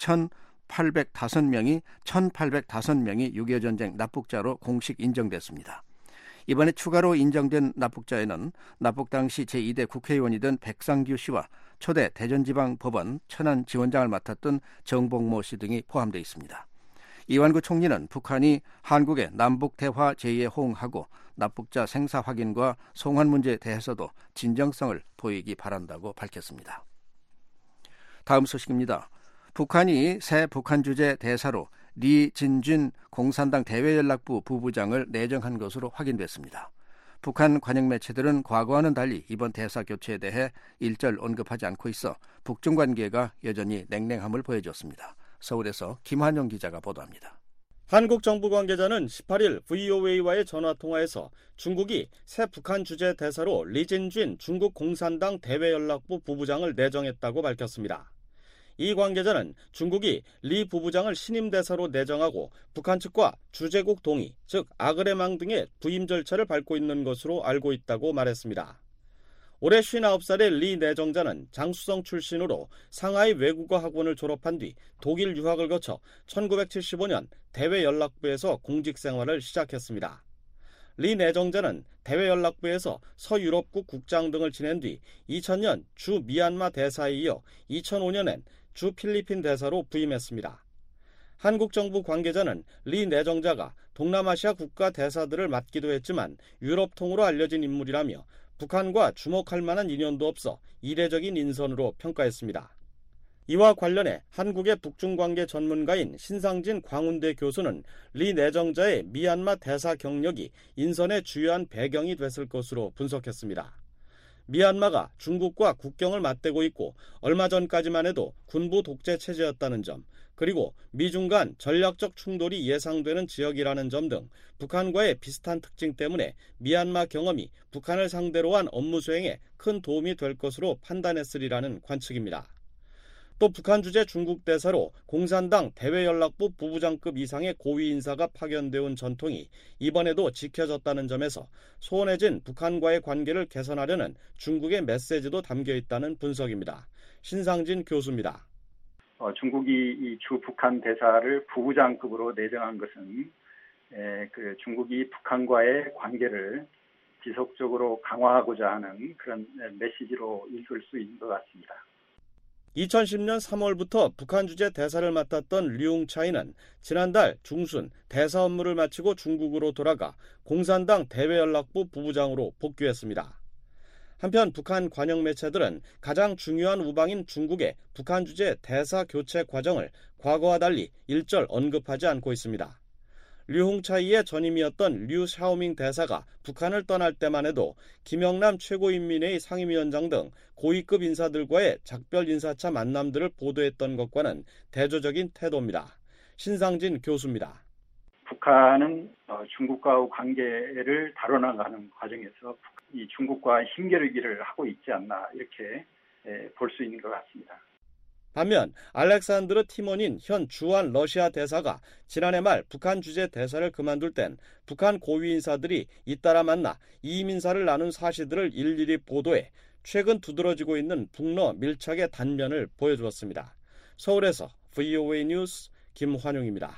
Speaker 3: 팔천팔백오 명이 천팔백오 명이 육이오 전쟁 납북자로 공식 인정됐습니다. 이번에 추가로 인정된 납북자에는 납북 당시 제이 대 국회의원이던 백상규 씨와 초대 대전지방법원 천안지원장을 맡았던 정복모 씨 등이 포함되어 있습니다. 이완구 총리는 북한이 한국의 남북대화 제의에 호응하고 납북자 생사 확인과 송환 문제에 대해서도 진정성을 보이기 바란다고 밝혔습니다. 다음 소식입니다. 북한이 새 북한 주재 대사로 리진준 공산당 대외연락부 부부장을 내정한 것으로 확인됐습니다. 북한 관영 매체들은 과거와는 달리 이번 대사 교체에 대해 일절 언급하지 않고 있어 북중 관계가 여전히 냉랭함을 보여줬습니다. 서울에서 김환영 기자가 보도합니다.
Speaker 16: 한국 정부 관계자는 십팔 일 브이오에이와의 전화통화에서 중국이 새 북한 주재 대사로 리진준 중국 공산당 대외연락부 부부장을 내정했다고 밝혔습니다. 이 관계자는 중국이 리 부부장을 신임 대사로 내정하고 북한 측과 주재국 동의, 즉 아그레망 등의 부임 절차를 밟고 있는 것으로 알고 있다고 말했습니다. 올해 쉰아홉 살의 리 내정자는 장수성 출신으로 상하이 외국어 학원을 졸업한 뒤 독일 유학을 거쳐 천구백칠십오 년 대외연락부에서 공직 생활을 시작했습니다. 리 내정자는 대외연락부에서 서유럽국 국장 등을 지낸 뒤 이천 년 주 미얀마 대사에 이어 이천오 년엔 주 필리핀 대사로 부임했습니다. 한국 정부 관계자는 리 내정자가 동남아시아 국가 대사들을 맡기도 했지만 유럽통으로 알려진 인물이라며 북한과 주목할 만한 인연도 없어 이례적인 인선으로 평가했습니다. 이와 관련해 한국의 북중관계 전문가인 신상진 광운대 교수는 리 내정자의 미얀마 대사 경력이 인선의 주요한 배경이 됐을 것으로 분석했습니다. 미얀마가 중국과 국경을 맞대고 있고 얼마 전까지만 해도 군부 독재 체제였다는 점, 그리고 미중 간 전략적 충돌이 예상되는 지역이라는 점 등 북한과의 비슷한 특징 때문에 미얀마 경험이 북한을 상대로 한 업무 수행에 큰 도움이 될 것으로 판단했으리라는 관측입니다. 또 북한 주재 중국 대사로 공산당 대외연락부 부부장급 이상의 고위 인사가 파견되어 온 전통이 이번에도 지켜졌다는 점에서 소원해진 북한과의 관계를 개선하려는 중국의 메시지도 담겨 있다는 분석입니다. 신상진 교수입니다.
Speaker 17: 어, 중국이 이 주 북한 대사를 부부장급으로 내정한 것은 에, 그 중국이 북한과의 관계를 지속적으로 강화하고자 하는 그런 메시지로 읽을 수 있는 것 같습니다.
Speaker 16: 이천십 년 삼월부터 북한 주재 대사를 맡았던 류웅차이는 지난달 중순 대사 업무를 마치고 중국으로 돌아가 공산당 대외연락부 부부장으로 복귀했습니다. 한편 북한 관영 매체들은 가장 중요한 우방인 중국의 북한 주재 대사 교체 과정을 과거와 달리 일절 언급하지 않고 있습니다. 류홍차이의 전임이었던 류 샤오밍 대사가 북한을 떠날 때만 해도 김영남 최고인민회의 상임위원장 등 고위급 인사들과의 작별 인사차 만남들을 보도했던 것과는 대조적인 태도입니다. 신상진 교수입니다.
Speaker 17: 북한은 중국과의 관계를 다뤄나가는 과정에서 이 중국과 힘겨루기를 하고 있지 않나 이렇게 볼 수 있는 것 같습니다.
Speaker 16: 반면 알렉산드르 티몬인 현 주한 러시아 대사가 지난해 말 북한 주재 대사를 그만둘 땐 북한 고위 인사들이 잇따라 만나 이임 인사를 나눈 사실들을 일일이 보도해 최근 두드러지고 있는 북러 밀착의 단면을 보여주었습니다. 서울에서 브이오에이 뉴스 김환용입니다.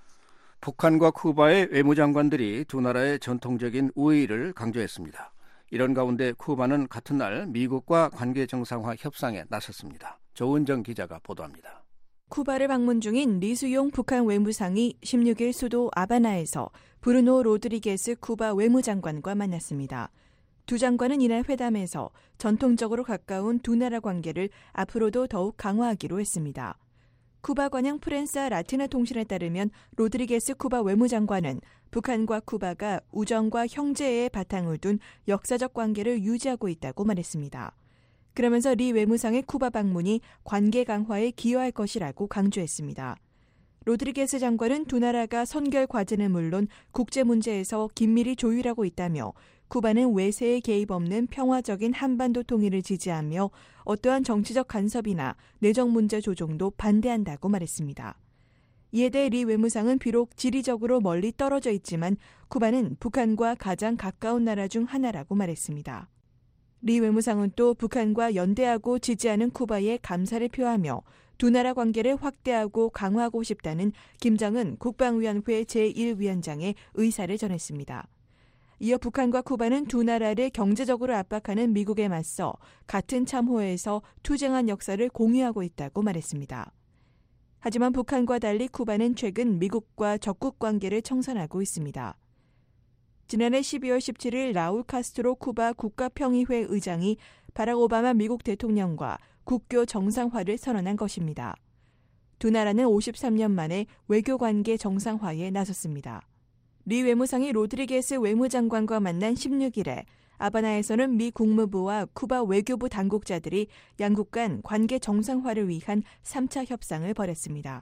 Speaker 3: 북한과 쿠바의 외무장관들이 두 나라의 전통적인 우애를 강조했습니다. 이런 가운데 쿠바는 같은 날 미국과 관계 정상화 협상에 나섰습니다. 조은정 기자가 보도합니다.
Speaker 18: 쿠바를 방문 중인 리수용 북한 외무상이 십육 일 수도 아바나에서 브루노 로드리게스 쿠바 외무장관과 만났습니다. 두 장관은 이날 회담에서 전통적으로 가까운 두 나라 관계를 앞으로도 더욱 강화하기로 했습니다. 쿠바 관영 프렌사 라티나 통신에 따르면 로드리게스 쿠바 외무장관은 북한과 쿠바가 우정과 형제의 바탕을 둔 역사적 관계를 유지하고 있다고 말했습니다. 그러면서 리 외무상의 쿠바 방문이 관계 강화에 기여할 것이라고 강조했습니다. 로드리게스 장관은 두 나라가 선결 과제는 물론 국제 문제에서 긴밀히 조율하고 있다며 쿠바는 외세의 개입 없는 평화적인 한반도 통일을 지지하며 어떠한 정치적 간섭이나 내정 문제 조종도 반대한다고 말했습니다. 이에 대해 리 외무상은 비록 지리적으로 멀리 떨어져 있지만 쿠바는 북한과 가장 가까운 나라 중 하나라고 말했습니다. 리 외무상은 또 북한과 연대하고 지지하는 쿠바에 감사를 표하며 두 나라 관계를 확대하고 강화하고 싶다는 김정은 국방위원회 제일 위원장의 의사를 전했습니다. 이어 북한과 쿠바는 두 나라를 경제적으로 압박하는 미국에 맞서 같은 참호에서 투쟁한 역사를 공유하고 있다고 말했습니다. 하지만 북한과 달리 쿠바는 최근 미국과 적국 관계를 청산하고 있습니다. 지난해 십이월 십칠일 라울 카스트로 쿠바 국가평의회 의장이 바락 오바마 미국 대통령과 국교 정상화를 선언한 것입니다. 두 나라는 오십삼 년 만에 외교관계 정상화에 나섰습니다. 리 외무상이 로드리게스 외무장관과 만난 십육 일에 아바나에서는 미 국무부와 쿠바 외교부 당국자들이 양국 간 관계 정상화를 위한 삼 차 협상을 벌였습니다.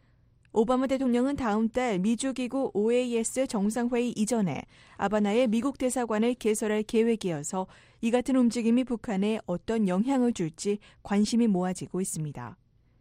Speaker 18: 오바마 대통령은 다음 달 미주기구 오에이에스 정상회의 이전에 아바나에 미국 대사관을 개설할 계획이어서 이 같은 움직임이 북한에 어떤 영향을 줄지 관심이 모아지고 있습니다.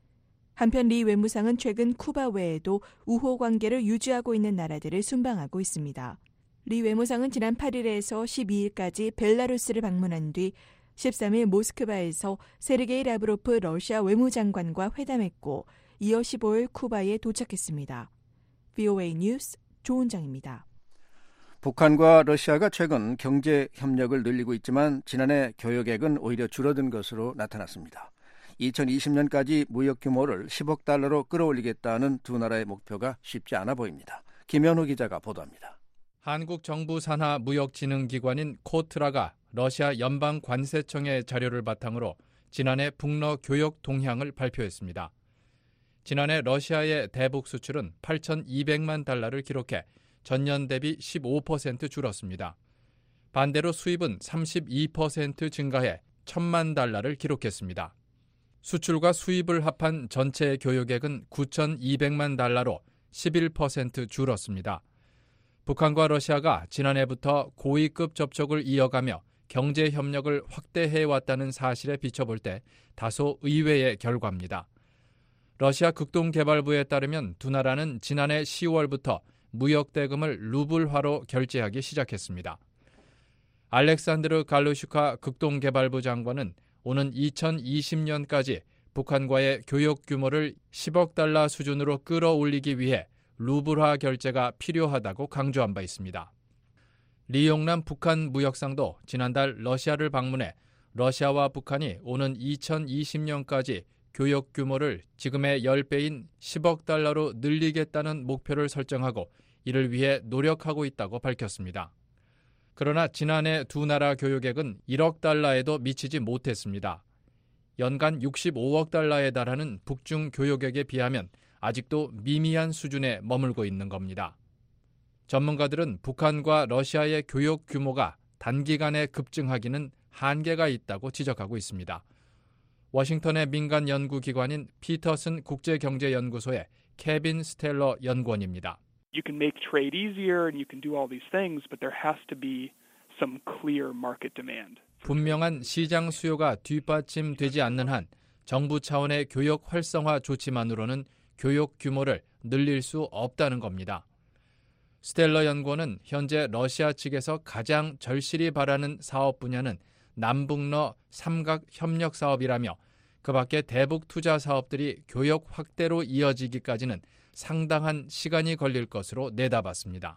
Speaker 18: 한편 리 외무상은 최근 쿠바 외에도 우호 관계를 유지하고 있는 나라들을 순방하고 있습니다. 리 외무상은 지난 팔 일에서 십이 일까지 벨라루스를 방문한 뒤 십삼 일 모스크바에서 세르게이 라브로프 러시아 외무장관과 회담했고 이어 십오 일 쿠바에 도착했습니다. 브이오에이 뉴스 조은정입니다.
Speaker 3: 북한과 러시아가 최근 경제 협력을 늘리고 있지만 지난해 교역액은 오히려 줄어든 것으로 나타났습니다. 이천이십 년까지 무역 규모를 십억 달러로 끌어올리겠다는 두 나라의 목표가 쉽지 않아 보입니다. 김현우 기자가 보도합니다.
Speaker 19: 한국 정부 산하 무역진흥기관인 코트라가 러시아 연방관세청의 자료를 바탕으로 지난해 북러 교역 동향을 발표했습니다. 지난해 러시아의 대북 수출은 팔천이백만 달러를 기록해 전년 대비 십오 퍼센트 줄었습니다. 반대로 수입은 삼십이 퍼센트 증가해 천만 달러를 기록했습니다. 수출과 수입을 합한 전체 교역액은 구천이백만 달러로 십일 퍼센트 줄었습니다. 북한과 러시아가 지난해부터 고위급 접촉을 이어가며 경제 협력을 확대해왔다는 사실에 비춰볼 때 다소 의외의 결과입니다. 러시아 극동개발부에 따르면 두 나라는 지난해 시월부터 무역 대금을 루블화로 결제하기 시작했습니다. 알렉산드르 갈루슈카 극동개발부 장관은 오는 이천이십 년까지 북한과의 교역 규모를 십억 달러 수준으로 끌어올리기 위해 루블화 결제가 필요하다고 강조한 바 있습니다. 리용남 북한 무역상도 지난달 러시아를 방문해 러시아와 북한이 오는 이천이십 년까지 교역 규모를 지금의 십 배인 십억 달러로 늘리겠다는 목표를 설정하고 이를 위해 노력하고 있다고 밝혔습니다. 그러나 지난해 두 나라 교역액은 일억 달러에도 미치지 못했습니다. 연간 육십오억 달러에 달하는 북중 교역액에 비하면 아직도 미미한 수준에 머물고 있는 겁니다. 전문가들은 북한과 러시아의 교역 규모가 단기간에 급증하기는 한계가 있다고 지적하고 있습니다. 워싱턴의 민간 연구기관인 피터슨 국제경제연구소의 케빈 스텔러 연구원입니다.
Speaker 20: You can make trade easier and you can do all these things, but there has to be some clear market demand.
Speaker 19: 분명한 시장 수요가 뒷받침되지 않는 한 정부 차원의 교역 활성화 조치만으로는 교역 규모를 늘릴 수 없다는 겁니다. 스텔러 연구원은 현재 러시아 측에서 가장 절실히 바라는 사업 분야는 남북러 삼각 협력 사업이라며 그 밖에 대북 투자 사업들이 교역 확대로 이어지기까지는 상당한 시간이 걸릴 것으로 내다봤습니다.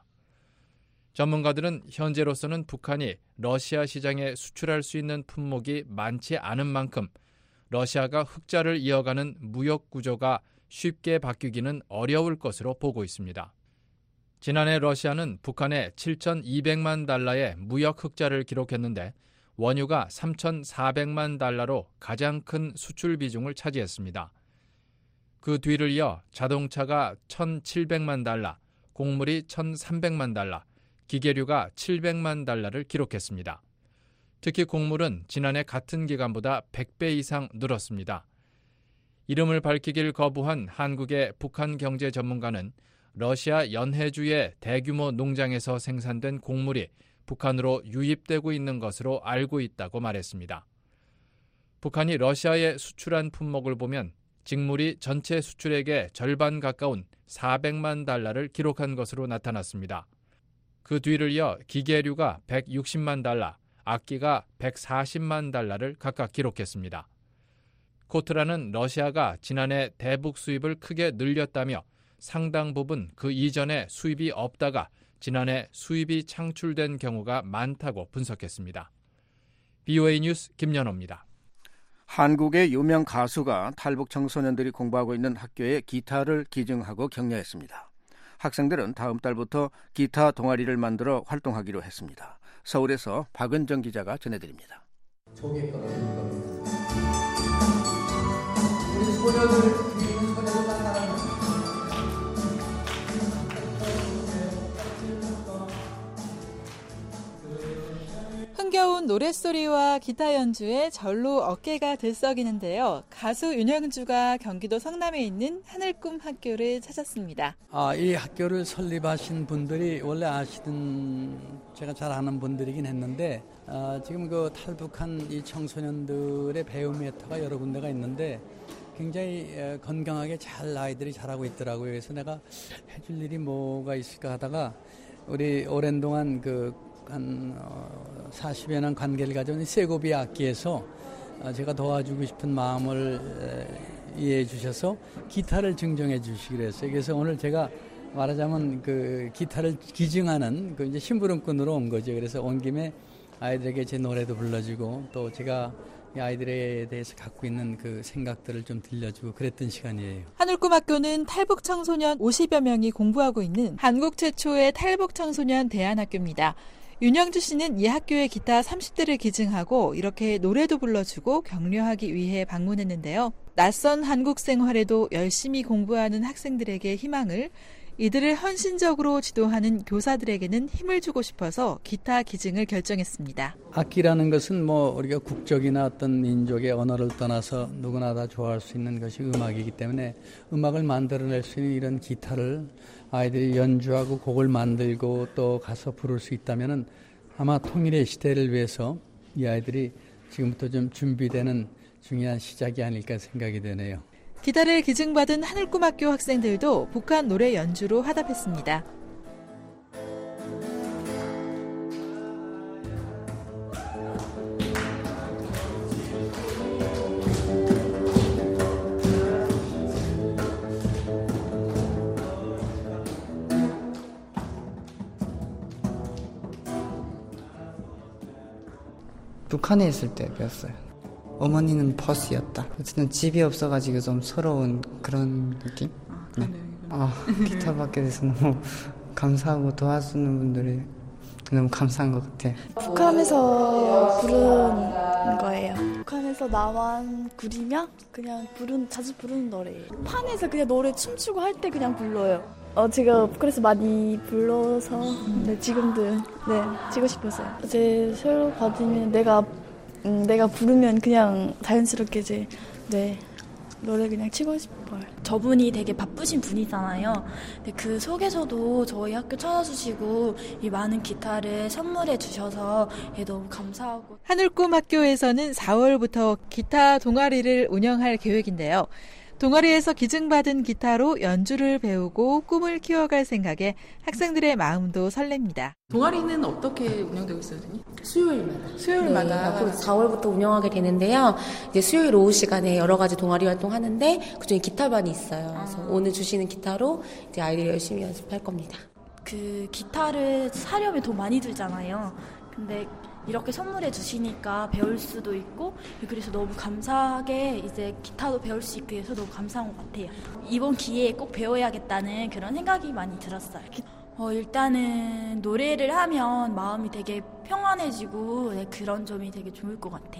Speaker 19: 전문가들은 현재로서는 북한이 러시아 시장에 수출할 수 있는 품목이 많지 않은 만큼 러시아가 흑자를 이어가는 무역 구조가 쉽게 바뀌기는 어려울 것으로 보고 있습니다. 지난해 러시아는 북한에 칠천이백만 달러의 무역 흑자를 기록했는데 원유가 삼천사백만 달러로 가장 큰 수출 비중을 차지했습니다. 그 뒤를 이어 자동차가 천칠백만 달러, 곡물이 천삼백만 달러, 기계류가 칠백만 달러를 기록했습니다. 특히 곡물은 지난해 같은 기간보다 백 배 이상 늘었습니다. 이름을 밝히길 거부한 한국의 북한 경제 전문가는 러시아 연해주의 대규모 농장에서 생산된 곡물이 북한으로 유입되고 있는 것으로 알고 있다고 말했습니다. 북한이 러시아에 수출한 품목을 보면 직물이 전체 수출액의 절반 가까운 사백만 달러를 기록한 것으로 나타났습니다. 그 뒤를 이어 기계류가 백육십만 달러, 악기가 백사십만 달러를 각각 기록했습니다. 코트라는 러시아가 지난해 대북 수입을 크게 늘렸다며 상당 부분 그 이전에 수입이 없다가 지난해 수입이 창출된 경우가 많다고 분석했습니다. 비오에이 뉴스 김연호입니다.
Speaker 3: 한국의 유명 가수가 탈북 청소년들이 공부하고 있는 학교에 기타를 기증하고 격려했습니다. 학생들은 다음 달부터 기타 동아리를 만들어 활동하기로 했습니다. 서울에서 박은정 기자가 전해드립니다.
Speaker 21: 종이에 떨어지는 겁니다. 우리 소녀들, 귀인 소녀들 만나는
Speaker 22: 흥겨운 노랫소리와 기타 연주에 절로 어깨가 들썩이는데요. 가수 윤영주가 경기도 성남에 있는 하늘꿈 학교를 찾았습니다.
Speaker 23: 아, 이 학교를 설립하신 분들이 원래 아시던 제가 잘 아는 분들이긴 했는데 아, 지금 그 탈북한 이 청소년들의 배움 메터가 여러 군데가 있는데 굉장히 건강하게 잘 아이들이 자라고 있더라고요. 그래서 내가 해줄 일이 뭐가 있을까 하다가 우리 오랜 동안 그 한 사십여 년 관계를 가져온 세고비아 악기에서 제가 도와주고 싶은 마음을 이해해 주셔서 기타를 증정해 주시기로 했어요. 그래서 오늘 제가 말하자면 그 기타를 기증하는 그 이제 심부름꾼으로 온 거죠. 그래서 온 김에 아이들에게 제 노래도 불러주고 또 제가 이 아이들에 대해서 갖고 있는 그 생각들을 좀 들려주고 그랬던 시간이에요.
Speaker 22: 하늘꿈 학교는 탈북 청소년 오십여 명이 공부하고 있는 한국 최초의 탈북 청소년 대안학교입니다. 윤영주 씨는 이 학교의 기타 삼십 대를 기증하고 이렇게 노래도 불러주고 격려하기 위해 방문했는데요. 낯선 한국 생활에도 열심히 공부하는 학생들에게 희망을, 이들을 헌신적으로 지도하는 교사들에게는 힘을 주고 싶어서 기타 기증을 결정했습니다.
Speaker 23: 악기라는 것은 뭐 우리가 국적이나 어떤 민족의 언어를 떠나서 누구나 다 좋아할 수 있는 것이 음악이기 때문에 음악을 만들어낼 수 있는 이런 기타를 아이들이 연주하고 곡을 만들고 또 가서 부를 수 있다면은 아마 통일의 시대를 위해서 이 아이들이 지금부터 좀 준비되는 중요한 시작이 아닐까 생각이 되네요.
Speaker 22: 기타를 기증받은 하늘꿈학교 학생들도 북한 노래 연주로 화답했습니다.
Speaker 1: 북한에 있을 때 배웠어요. 어머니는 버스였다. 어쨌든 집이 없어가지고 좀 서러운 그런 느낌? 네. 아, 기타 받게 돼서 너무 감사하고 도와주는 분들이 너무 감사한 것 같아요.
Speaker 2: 북한에서 부른 거예요. 북한에서 나만 그리면 그냥 부른, 자주 부르는 노래예요. 판에서 그냥 노래 춤추고 할 때 그냥 불러요. 어, 제가 북한에서 많이 불러서 네, 지금도 네, 치고 싶었어요. 이제 새로 받으면 내가 음, 내가 부르면 그냥 자연스럽게 이제 네 노래 그냥 치고 싶어요.
Speaker 6: 저분이 되게 바쁘신 분이잖아요. 근데 그 속에서도 저희 학교 찾아주시고 이 많은 기타를 선물해 주셔서 너무 감사하고.
Speaker 22: 하늘꿈학교에서는 사월부터 기타 동아리를 운영할 계획인데요. 동아리에서 기증받은 기타로 연주를 배우고 꿈을 키워갈 생각에 학생들의 마음도 설렙니다.
Speaker 24: 동아리는 어떻게 운영되고 있어요, 선생님?
Speaker 25: 수요일마다.
Speaker 24: 수요일마다.
Speaker 25: 네, 앞으로 사월부터 운영하게 되는데요. 이제 수요일 오후 시간에 여러 가지 동아리 활동하는데 그중에 기타반이 있어요. 그래서 아. 오늘 주시는 기타로 이제 아이들이 열심히 연습할 겁니다.
Speaker 6: 그 기타를 사려면 돈 많이 들잖아요. 근데 이렇게 선물해 주시니까 배울 수도 있고 그래서 너무 감사하게 이제 기타도 배울 수 있게 해서 너무 감사한 것 같아요. 이번 기회에 꼭 배워야겠다는 그런 생각이 많이 들었어요. 어, 일단은 노래를 하면 마음이 되게 평안해지고 네, 그런 점이 되게 좋을 것 같아요.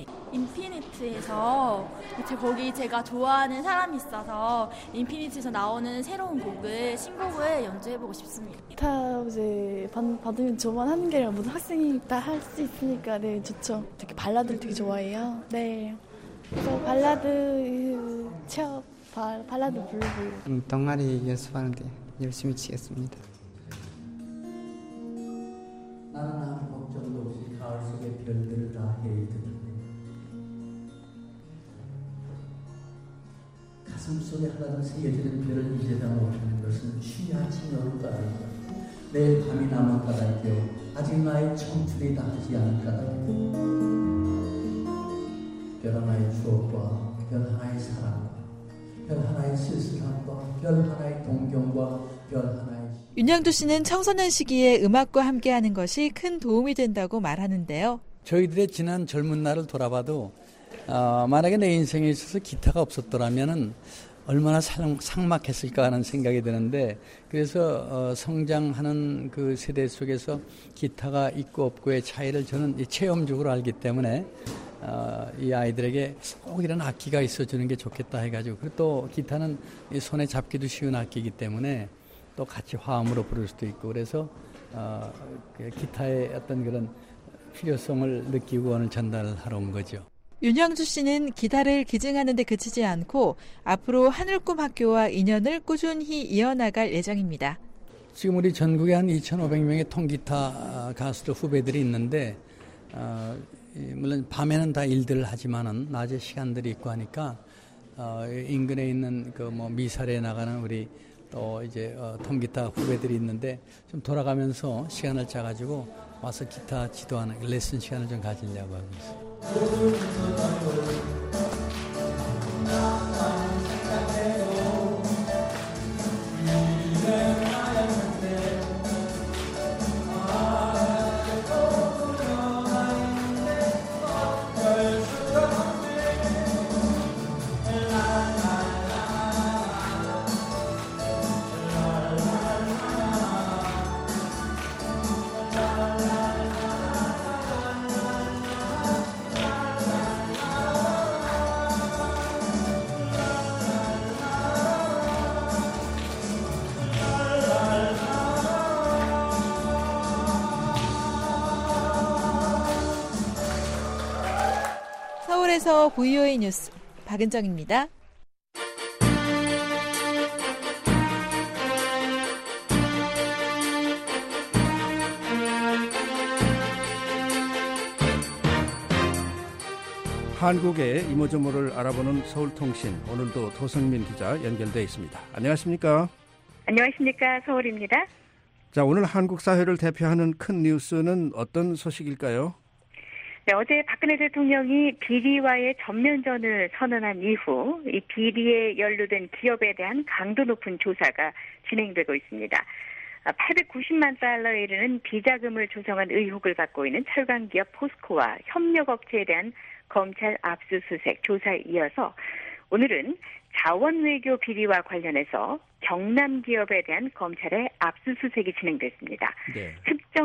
Speaker 6: 인피니트에서 거기 제가 좋아하는 사람이 있어서 인피니트에서 나오는 새로운 곡을 신곡을 연주해보고 싶습니다.
Speaker 2: 기타 이제 받으면 저만 하는 게 아니라 모든 학생이 다 할 수 있으니까 네 좋죠. 되게 발라드를 되게 좋아해요. 네. 그래서 발라드 취업 발라드 부르고
Speaker 1: 음, 동아리 연습하는데 열심히 치겠습니다.
Speaker 23: 나는 아무 걱정도 없이 가을 속의 별들을 다 헤이 듣는데 가슴 속에 하나는 새겨지는 별을 이제다 못하는 것은 쉬 아침 여름 까닭이다. 내일 밤이 남은 까닭이요 아직 나의 청춘이 다하지 않은 까닭이다. 별 하나의 추억과 별 하나의 사랑과 별 하나의 쓸쓸함과 별 하나의 동경과 별 하나의
Speaker 22: 윤영두 씨는 청소년 시기에 음악과 함께하는 것이 큰 도움이 된다고 말하는데요.
Speaker 23: 저희들의 지난 젊은 날을 돌아봐도 어, 만약에 내 인생에 있어서 기타가 없었더라면은 얼마나 상, 삭막했을까 하는 생각이 드는데 그래서 어, 성장하는 그 세대 속에서 기타가 있고 없고의 차이를 저는 체험적으로 알기 때문에 어, 이 아이들에게 꼭 이런 악기가 있어주는 게 좋겠다 해가지고 그리고 또 기타는 이 손에 잡기도 쉬운 악기이기 때문에 또 같이 화음으로 부를 수도 있고 그래서 어, 그 기타의 어떤 그런 필요성을 느끼고 오늘 전달을 하러 온 거죠.
Speaker 22: 윤영주 씨는 기타를 기증하는 데 그치지 않고 앞으로 하늘꿈학교와 인연을 꾸준히 이어나갈 예정입니다.
Speaker 23: 지금 우리 전국에 한 이천오백 명의 통기타 가수들 후배들이 있는데 어, 물론 밤에는 다 일들을 하지만은 낮에 시간들이 있고 하니까 어, 인근에 있는 그 뭐 미사리에 나가는 우리 또 이제 어, 통기타 후배들이 있는데 좀 돌아가면서 시간을 짜가지고 와서 기타 지도하는 레슨 시간을 좀 가지려고 하고 있어요.
Speaker 22: 북한에서 브이오에이 뉴스 박은정입니다.
Speaker 3: 한국의 이모저모를 알아보는 서울통신, 오늘도 도성민 기자 연결돼 있습니다. 안녕하십니까?
Speaker 5: 안녕하십니까? 서울입니다.
Speaker 3: 자, 오늘 한국 사회를 대표하는 큰 뉴스는 어떤 소식일까요?
Speaker 5: 네, 어제 박근혜 대통령이 비리와의 전면전을 선언한 이후 이 비리에 연루된 기업에 대한 강도 높은 조사가 진행되고 있습니다. 팔백구십만 달러에 이르는 비자금을 조성한 의혹을 받고 있는 철강기업 포스코와 협력업체에 대한 검찰 압수수색 조사에 이어서 오늘은 자원외교 비리와 관련해서 경남 기업에 대한 검찰의 압수수색이 진행됐습니다.
Speaker 3: 네.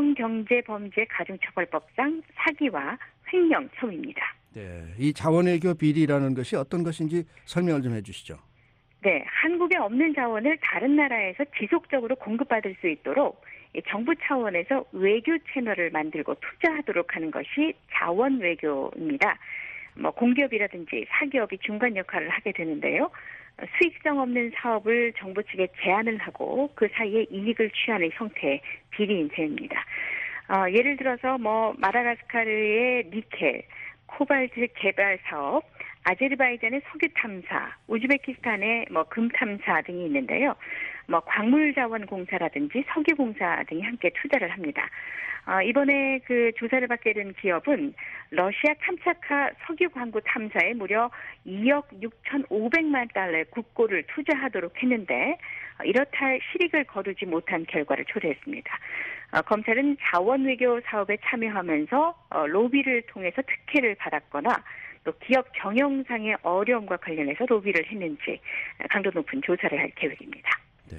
Speaker 5: 특정경제범죄가중처벌법상 사기와 횡령 혐의입니다.
Speaker 3: 네, 이 자원외교 비리라는 것이 어떤 것인지 설명을 좀 해주시죠.
Speaker 5: 네, 한국에 없는 자원을 다른 나라에서 지속적으로 공급받을 수 있도록 정부 차원에서 외교 채널을 만들고 투자하도록 하는 것이 자원 외교입니다. 뭐 공기업이라든지 사기업이 중간 역할을 하게 되는데요. 수익성 없는 사업을 정부 측에 제안을 하고 그 사이에 이익을 취하는 형태의 비리인 셈입니다. 어, 예를 들어서 뭐 마다가스카르의 니켈, 코발트 개발 사업, 아제르바이잔의 석유 탐사, 우즈베키스탄의 뭐 금 탐사 등이 있는데요. 뭐 광물자원공사라든지 석유공사 등이 함께 투자를 합니다. 어, 이번에 그 조사를 받게 된 기업은 러시아 캄차카 석유 광구 탐사에 무려 이억 육천오백만 달러의 국고를 투자하도록 했는데 어, 이렇다 할 실익을 거두지 못한 결과를 초래했습니다. 어, 검찰은 자원외교 사업에 참여하면서 어, 로비를 통해서 특혜를 받았거나 또 기업 경영상의 어려움과 관련해서 로비를 했는지 강도 높은 조사를 할 계획입니다.
Speaker 3: 네.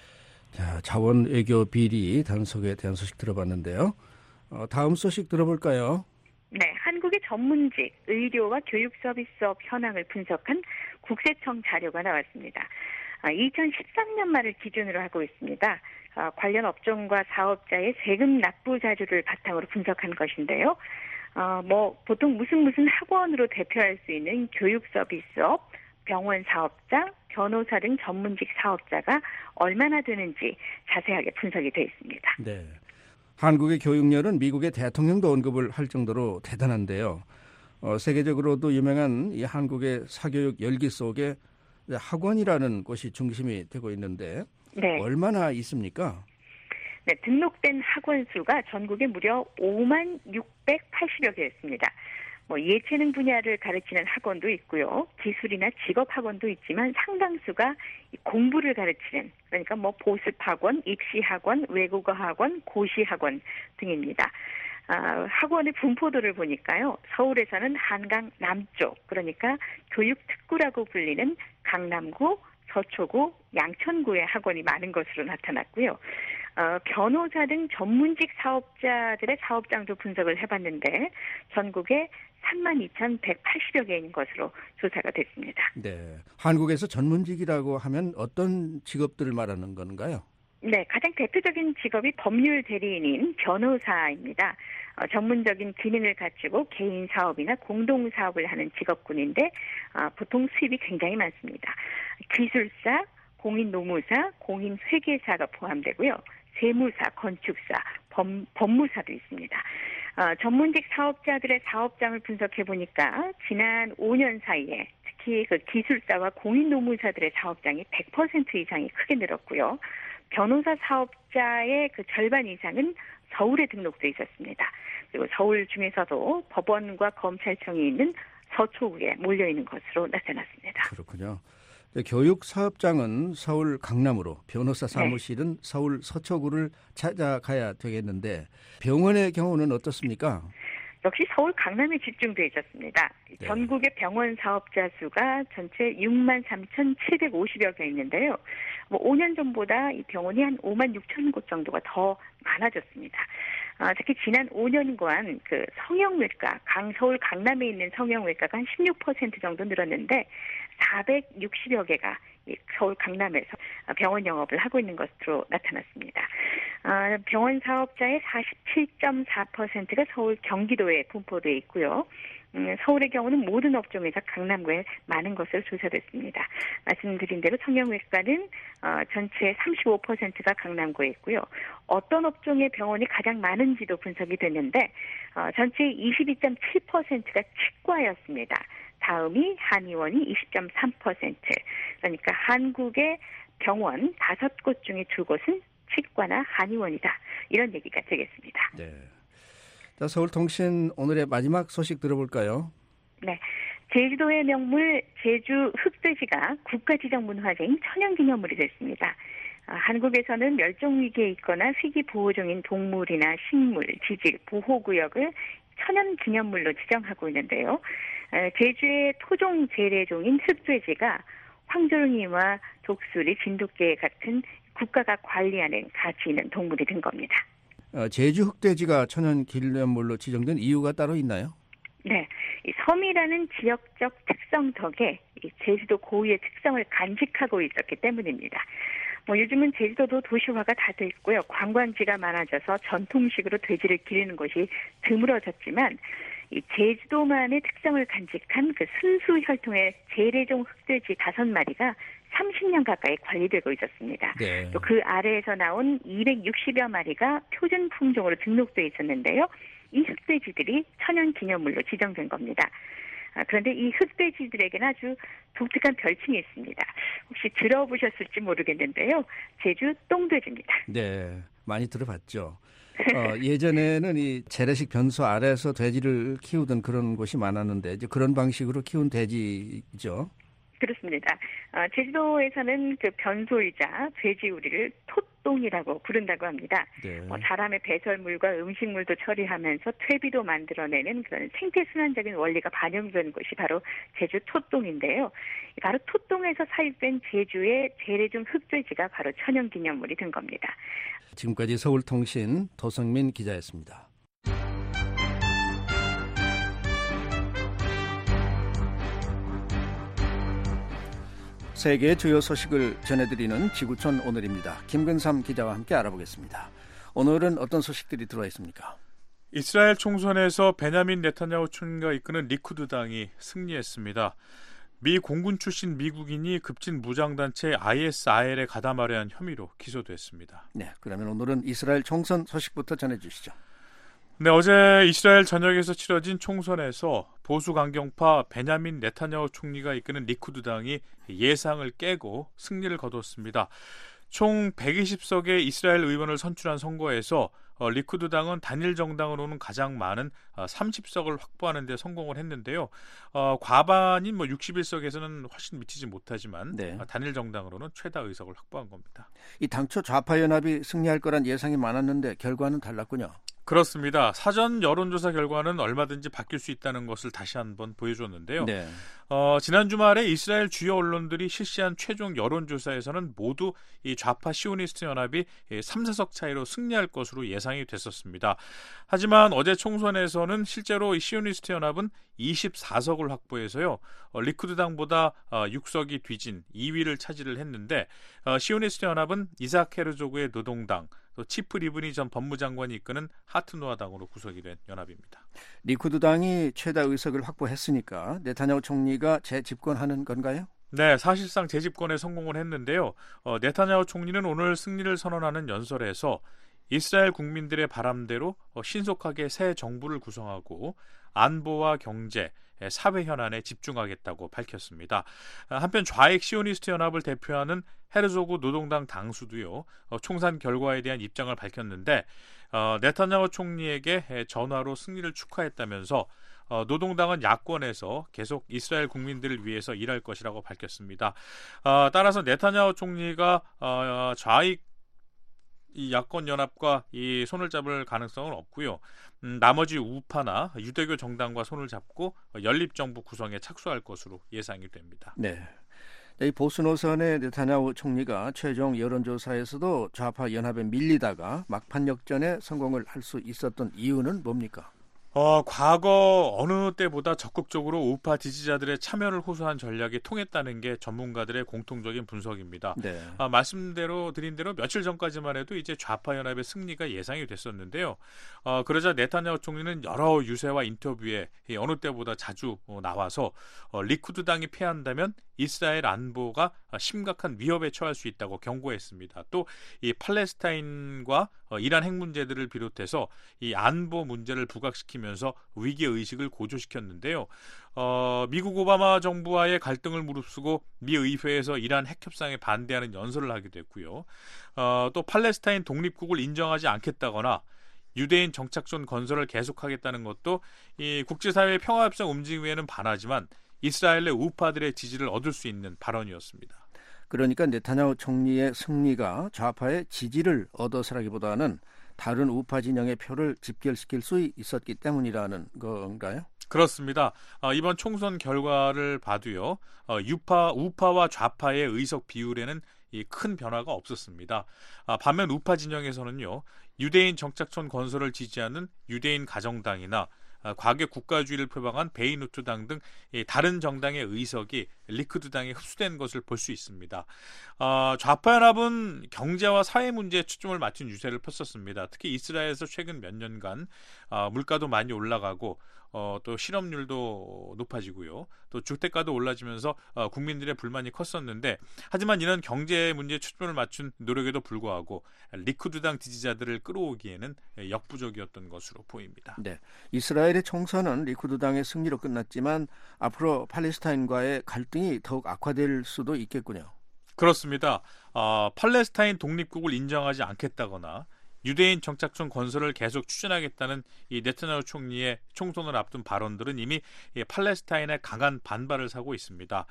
Speaker 3: 자, 자원 외교 비리 단속에 대한 소식 들어봤는데요. 어, 다음 소식 들어볼까요?
Speaker 5: 네, 한국의 전문직, 의료와 교육 서비스업 현황을 분석한 국세청 자료가 나왔습니다. 아, 이천십삼 년 말을 기준으로 하고 있습니다. 아, 관련 업종과 사업자의 세금 납부 자료를 바탕으로 분석한 것인데요. 어, 뭐 보통 무슨 무슨 학원으로 대표할 수 있는 교육 서비스업, 병원 사업자, 변호사 등 전문직 사업자가 얼마나 되는지 자세하게 분석이 되어 있습니다.
Speaker 3: 네, 한국의 교육열은 미국의 대통령도 언급을 할 정도로 대단한데요. 어, 세계적으로도 유명한 이 한국의 사교육 열기 속에 학원이라는 곳이 중심이 되고 있는데
Speaker 5: 네.
Speaker 3: 얼마나 있습니까?
Speaker 5: 네, 등록된 학원 수가 전국에 무려 오만 육백팔십여 개였습니다. 뭐 예체능 분야를 가르치는 학원도 있고요. 기술이나 직업 학원도 있지만 상당수가 공부를 가르치는, 그러니까 뭐 보습 학원, 입시 학원, 외국어 학원, 고시 학원 등입니다. 아, 학원의 분포도를 보니까요. 서울에서는 한강 남쪽, 그러니까 교육특구라고 불리는 강남구, 서초구, 양천구에 학원이 많은 것으로 나타났고요. 어, 변호사 등 전문직 사업자들의 사업장도 분석을 해봤는데 전국에 삼만 이천백팔십여 개인 것으로 조사가 됐습니다.
Speaker 3: 네, 한국에서 전문직이라고 하면 어떤 직업들을 말하는 건가요?
Speaker 5: 네, 가장 대표적인 직업이 법률 대리인인 변호사입니다. 어, 전문적인 기능을 갖추고 개인 사업이나 공동 사업을 하는 직업군인데 어, 보통 수입이 굉장히 많습니다. 기술사, 공인노무사, 공인회계사가 포함되고요. 세무사, 건축사, 법, 법무사도 있습니다. 어, 전문직 사업자들의 사업장을 분석해 보니까 지난 오 년 사이에 특히 그 기술사와 공인노무사들의 사업장이 백 퍼센트 이상이 크게 늘었고요. 변호사 사업자의 그 절반 이상은 서울에 등록돼 있었습니다. 그리고 서울 중에서도 법원과 검찰청이 있는 서초구에 몰려 있는 것으로 나타났습니다.
Speaker 3: 그렇군요. 교육 사업장은 서울 강남으로, 변호사 사무실은 네. 서울 서초구를 찾아가야 되겠는데 병원의 경우는 어떻습니까?
Speaker 5: 역시 서울 강남에 집중되어 있었습니다. 네. 전국의 병원 사업자 수가 전체 육만 삼천칠백오십여 개 있는데요. 뭐 오 년 전보다 이 병원이 한 오만 육천 곳 정도가 더 많아졌습니다. 아, 특히 지난 오 년간 그 성형외과, 강 서울 강남에 있는 성형외과가 한 십육 퍼센트 정도 늘었는데 사백육십여 개가 서울 강남에서 병원 영업을 하고 있는 것으로 나타났습니다. 아, 병원 사업자의 사십칠 점 사 퍼센트가 서울 경기도에 분포되어 있고요. 음, 서울의 경우는 모든 업종에서 강남구에 많은 것으로 조사됐습니다. 말씀드린 대로 성형외과는 어, 전체 삼십오 퍼센트가 강남구에 있고요. 어떤 업종의 병원이 가장 많은지도 분석이 됐는데 어, 전체 이십이 점 칠 퍼센트가 치과였습니다. 다음이 한의원이 이십 점 삼 퍼센트. 그러니까 한국의 병원 다섯 곳 중에 두 곳은 치과나 한의원이다. 이런 얘기가 되겠습니다.
Speaker 3: 네. 자, 서울통신 오늘의 마지막 소식 들어볼까요?
Speaker 5: 네. 제주도의 명물 제주 흑돼지가 국가지정문화재인 천연기념물이 됐습니다. 아, 한국에서는 멸종위기에 있거나 희귀보호 중인 동물이나 식물, 지질, 보호구역을 천연기념물로 지정하고 있는데요. 아, 제주의 토종 재래종인 흑돼지가 황돌미와 독수리, 진돗개 같은 국가가 관리하는 가치 있는 동물이 된 겁니다.
Speaker 3: 어, 제주 흑돼지가 천연기념물로 지정된 이유가 따로 있나요?
Speaker 5: 네, 이 섬이라는 지역적 특성 덕에 이 제주도 고유의 특성을 간직하고 있었기 때문입니다. 뭐 요즘은 제주도도 도시화가 다 돼 있고요. 관광지가 많아져서 전통식으로 돼지를 기르는 곳이 드물어졌지만 이 제주도만의 특성을 간직한 그 순수 혈통의 재래종 흑돼지 다섯 마리가 삼십 년 가까이 관리되고 있었습니다.
Speaker 3: 네.
Speaker 5: 또 그 아래에서 나온 이백육십여 마리가 표준 품종으로 등록돼 있었는데요. 이 흑돼지들이 천연기념물로 지정된 겁니다. 아, 그런데 이 흑돼지들에게는 아주 독특한 별칭이 있습니다. 혹시 들어보셨을지 모르겠는데요. 제주 똥돼지입니다.
Speaker 3: 네, 많이 들어봤죠. 어, 예전에는 이 재래식 변소 아래에서 돼지를 키우던 그런 곳이 많았는데 이제 그런 방식으로 키운 돼지죠.
Speaker 5: 그렇습니다. 어, 제주도에서는 그 변소이자 돼지우리를 톳똥이라고 부른다고 합니다.
Speaker 3: 네.
Speaker 5: 뭐 사람의 배설물과 음식물도 처리하면서 퇴비도 만들어내는 그런 생태순환적인 원리가 반영된 곳이 바로 제주 톳똥인데요. 바로 톳똥에서 사육된 제주의 재래종 흑돼지가 바로 천연기념물이 된 겁니다.
Speaker 3: 지금까지 서울통신 도성민 기자였습니다. 세계의 주요 소식을 전해드리는 지구촌 오늘입니다. 김근삼 기자와 함께 알아보겠습니다. 오늘은 어떤 소식들이 들어와 있습니까?
Speaker 4: 이스라엘 총선에서 베냐민 네타냐후 총리가 이끄는 리쿠드당이 승리했습니다. 미 공군 출신 미국인이 급진 무장단체 아이에스아이엘에 가담하려 한 혐의로 기소됐습니다.
Speaker 3: 네, 그러면 오늘은 이스라엘 총선 소식부터 전해주시죠.
Speaker 4: 네, 어제 이스라엘 전역에서 치러진 총선에서 보수 강경파 베냐민 네타냐후 총리가 이끄는 리쿠드당이 예상을 깨고 승리를 거뒀습니다. 총 백이십 석의 이스라엘 의원을 선출한 선거에서 어, 리쿠드당은 단일 정당으로는 가장 많은 어, 삼십 석을 확보하는 데 성공을 했는데요. 어, 과반인 뭐 육십일 석에서는 훨씬 미치지 못하지만
Speaker 3: 네.
Speaker 4: 어, 단일 정당으로는 최다 의석을 확보한 겁니다.
Speaker 3: 이 당초 좌파 연합이 승리할 거란 예상이 많았는데 결과는 달랐군요.
Speaker 4: 그렇습니다. 사전 여론조사 결과는 얼마든지 바뀔 수 있다는 것을 다시 한번 보여줬는데요.
Speaker 3: 네.
Speaker 4: 어, 지난 주말에 이스라엘 주요 언론들이 실시한 최종 여론조사에서는 모두 이 좌파 시오니스트 연합이 삼, 사석 차이로 승리할 것으로 예상이 됐었습니다. 하지만 어제 총선에서는 실제로 이 시오니스트 연합은 이십사 석을 확보해서요. 어, 리쿠드당보다 어, 육 석이 뒤진 이 위를 차지를 했는데 어, 시오니스트 연합은 이삭 헤르조그의 노동당, 또 치프 리브니 전 법무장관이 이끄는 하트노아당으로 구성이 된 연합입니다.
Speaker 3: 리쿠드당이 최다 의석을 확보했으니까 네타냐후 총리가 재집권하는 건가요?
Speaker 4: 네, 사실상 재집권에 성공을 했는데요. 어, 네타냐후 총리는 오늘 승리를 선언하는 연설에서 이스라엘 국민들의 바람대로 어, 신속하게 새 정부를 구성하고 안보와 경제, 사회 현안에 집중하겠다고 밝혔습니다. 한편 좌익 시오니스트 연합을 대표하는 헤르조그 노동당 당수도요. 어, 총선 결과에 대한 입장을 밝혔는데 어, 네타냐후 총리에게 전화로 승리를 축하했다면서 어, 노동당은 야권에서 계속 이스라엘 국민들을 위해서 일할 것이라고 밝혔습니다. 어, 따라서 네타냐후 총리가 어, 좌익 이 야권 연합과 이 손을 잡을 가능성은 없고요. 음, 나머지 우파나 유대교 정당과 손을 잡고 연립 정부 구성에 착수할 것으로 예상이 됩니다.
Speaker 3: 네. 이 보수 노선의 네타냐후 총리가 최종 여론조사에서도 좌파 연합에 밀리다가 막판 역전에 성공을 할 수 있었던 이유는 뭡니까?
Speaker 4: 어, 과거 어느 때보다 적극적으로 우파 지지자들의 참여를 호소한 전략이 통했다는 게 전문가들의 공통적인 분석입니다.
Speaker 3: 네.
Speaker 4: 아, 말씀대로 드린 대로 며칠 전까지만 해도 이제 좌파 연합의 승리가 예상이 됐었는데요. 어, 그러자 네타냐후 총리는 여러 유세와 인터뷰에 어느 때보다 자주 어, 나와서 어, 리쿠드당이 패한다면 이스라엘 안보가 심각한 위협에 처할 수 있다고 경고했습니다. 또 이 팔레스타인과 어, 이란 핵 문제들을 비롯해서 이 안보 문제를 부각시키면서 위기 의식을 고조시켰는데요. 어, 미국 오바마 정부와의 갈등을 무릅쓰고 미 의회에서 이란 핵 협상에 반대하는 연설을 하기도 했고요. 어, 또 팔레스타인 독립국을 인정하지 않겠다거나 유대인 정착촌 건설을 계속하겠다는 것도 이 국제사회 평화협상 움직임에는 반하지만 이스라엘 내 우파들의 지지를 얻을 수 있는 발언이었습니다.
Speaker 3: 그러니까 네타냐후 총리의 승리가 좌파의 지지를 얻어서라기보다는 다른 우파 진영의 표를 집결시킬 수 있었기 때문이라는 건가요?
Speaker 4: 그렇습니다. 어, 이번 총선 결과를 봐도요. 어, 유파, 우파와 좌파의 의석 비율에는 이 큰 변화가 없었습니다. 아, 반면 우파 진영에서는요. 유대인 정착촌 건설을 지지하는 유대인 가정당이나 과격 국가주의를 표방한 베이누트당 등 다른 정당의 의석이 리쿠드당에 흡수된 것을 볼 수 있습니다. 어, 좌파연합은 경제와 사회 문제에 초점을 맞춘 유세를 폈었습니다. 특히 이스라엘에서 최근 몇 년간 어, 물가도 많이 올라가고 어, 또 실업률도 높아지고요. 또 주택가도 올라지면서 어, 국민들의 불만이 컸었는데 하지만 이런 경제 문제에 초점을 맞춘 노력에도 불구하고 리쿠드당 지지자들을 끌어오기에는 역부족이었던 것으로 보입니다.
Speaker 3: 네, 이스라엘의 총선은 리쿠드당의 승리로 끝났지만 앞으로 팔레스타인과의 갈등이 더욱 악화될 수도 있겠군요.
Speaker 4: 그렇습니다. 어, 팔레스타인 독립국을 인정하지 않겠다거나 유대인 정착촌 건설을 계속 추진하겠다는 이 네타냐후 총리의 총선을 앞둔 발언들은 이미 이 팔레스타인의 강한 반발을 사고 있습니다.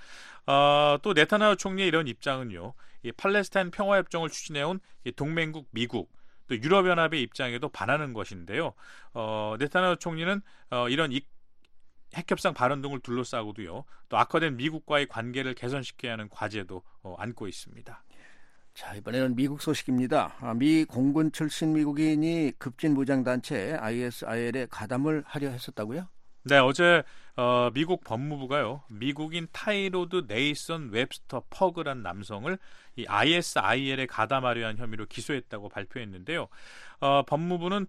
Speaker 4: 어, 또 네타냐후 총리의 이런 입장은요, 이 팔레스타인 평화협정을 추진해온 이 동맹국 미국, 또 유럽연합의 입장에도 반하는 것인데요. 어, 네타냐후 총리는 어, 이런 이 핵협상 발언 등을 둘러싸고도요, 또 악화된 미국과의 관계를 개선시켜야 하는 과제도 어, 안고 있습니다.
Speaker 3: 자, 이번에는 미국 소식입니다. 아, 미 공군 출신 미국인이 급진 무장단체 아이에스아이엘에 가담을 하려 했었다고요?
Speaker 4: 네, 어제 어, 미국 법무부가요, 미국인 타이로드 네이선 웹스터 퍼그란 남성을 이 아이에스아이엘에 가담하려 한 혐의로 기소했다고 발표했는데요. 어, 법무부는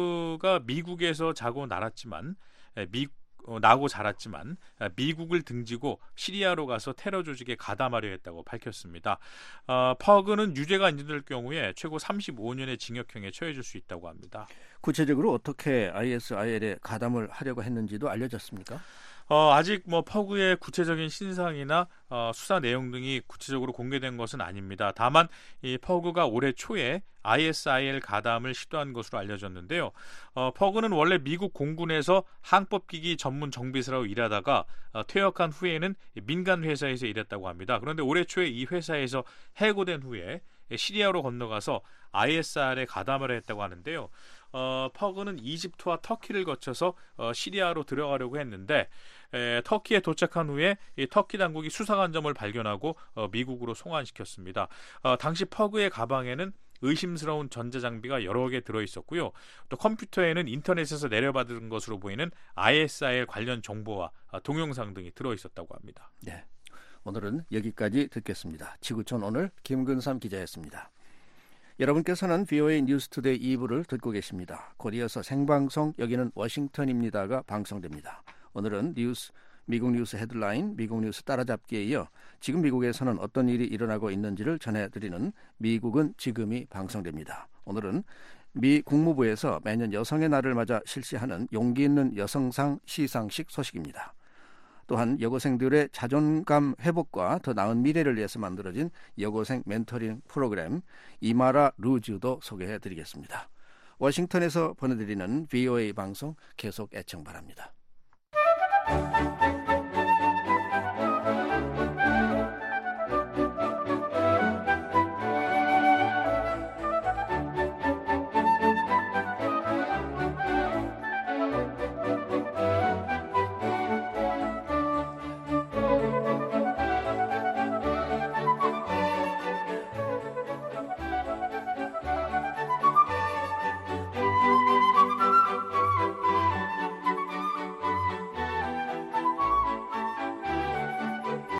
Speaker 4: 퍼그가 미국에서 자고 날았지만 미 어, 나고 자랐지만 미국을 등지고 시리아로 가서 테러 조직에 가담하려 했다고 밝혔습니다. 어, 퍼그는 유죄가 인정될 경우에 최고 삼십오 년의 징역형에 처해질 수 있다고 합니다.
Speaker 3: 구체적으로 어떻게 아이에스아이엘에 가담을 하려고 했는지도 알려졌습니까?
Speaker 4: 어, 아직 뭐 퍼그의 구체적인 신상이나 어, 수사 내용 등이 구체적으로 공개된 것은 아닙니다. 다만 이 퍼그가 올해 초에 아이에스아이엘 가담을 시도한 것으로 알려졌는데요. 어, 퍼그는 원래 미국 공군에서 항법기기 전문 정비사로 일하다가 어, 퇴역한 후에는 민간 회사에서 일했다고 합니다. 그런데 올해 초에 이 회사에서 해고된 후에 시리아로 건너가서 아이에스아이엘에 가담을 했다고 하는데요. 어, 퍼그는 이집트와 터키를 거쳐서 어, 시리아로 들어가려고 했는데 에, 터키에 도착한 후에 이 터키 당국이 수사관점을 발견하고 어, 미국으로 송환시켰습니다. 어, 당시 퍼그의 가방에는 의심스러운 전자장비가 여러 개 들어있었고요. 또 컴퓨터에는 인터넷에서 내려받은 것으로 보이는 아이에스아이엘 관련 정보와 어, 동영상 등이 들어있었다고 합니다.
Speaker 3: 네, 오늘은 여기까지 듣겠습니다. 지구촌 오늘 김근삼 기자였습니다. 여러분께서는 브이오에이 뉴스투데이 이 부를 듣고 계십니다. 곧 이어서 생방송 여기는 워싱턴입니다가 방송됩니다. 오늘은 뉴스, 미국 뉴스 헤드라인, 미국 뉴스 따라잡기에 이어 지금 미국에서는 어떤 일이 일어나고 있는지를 전해드리는 미국은 지금이 방송됩니다. 오늘은 미 국무부에서 매년 여성의 날을 맞아 실시하는 용기 있는 여성상 시상식 소식입니다. 또한 여고생들의 자존감 회복과 더 나은 미래를 위해서 만들어진 여고생 멘토링 프로그램 이마라 루즈도 소개해드리겠습니다. 워싱턴에서 보내드리는 브이오에이 방송 계속 애청 바랍니다.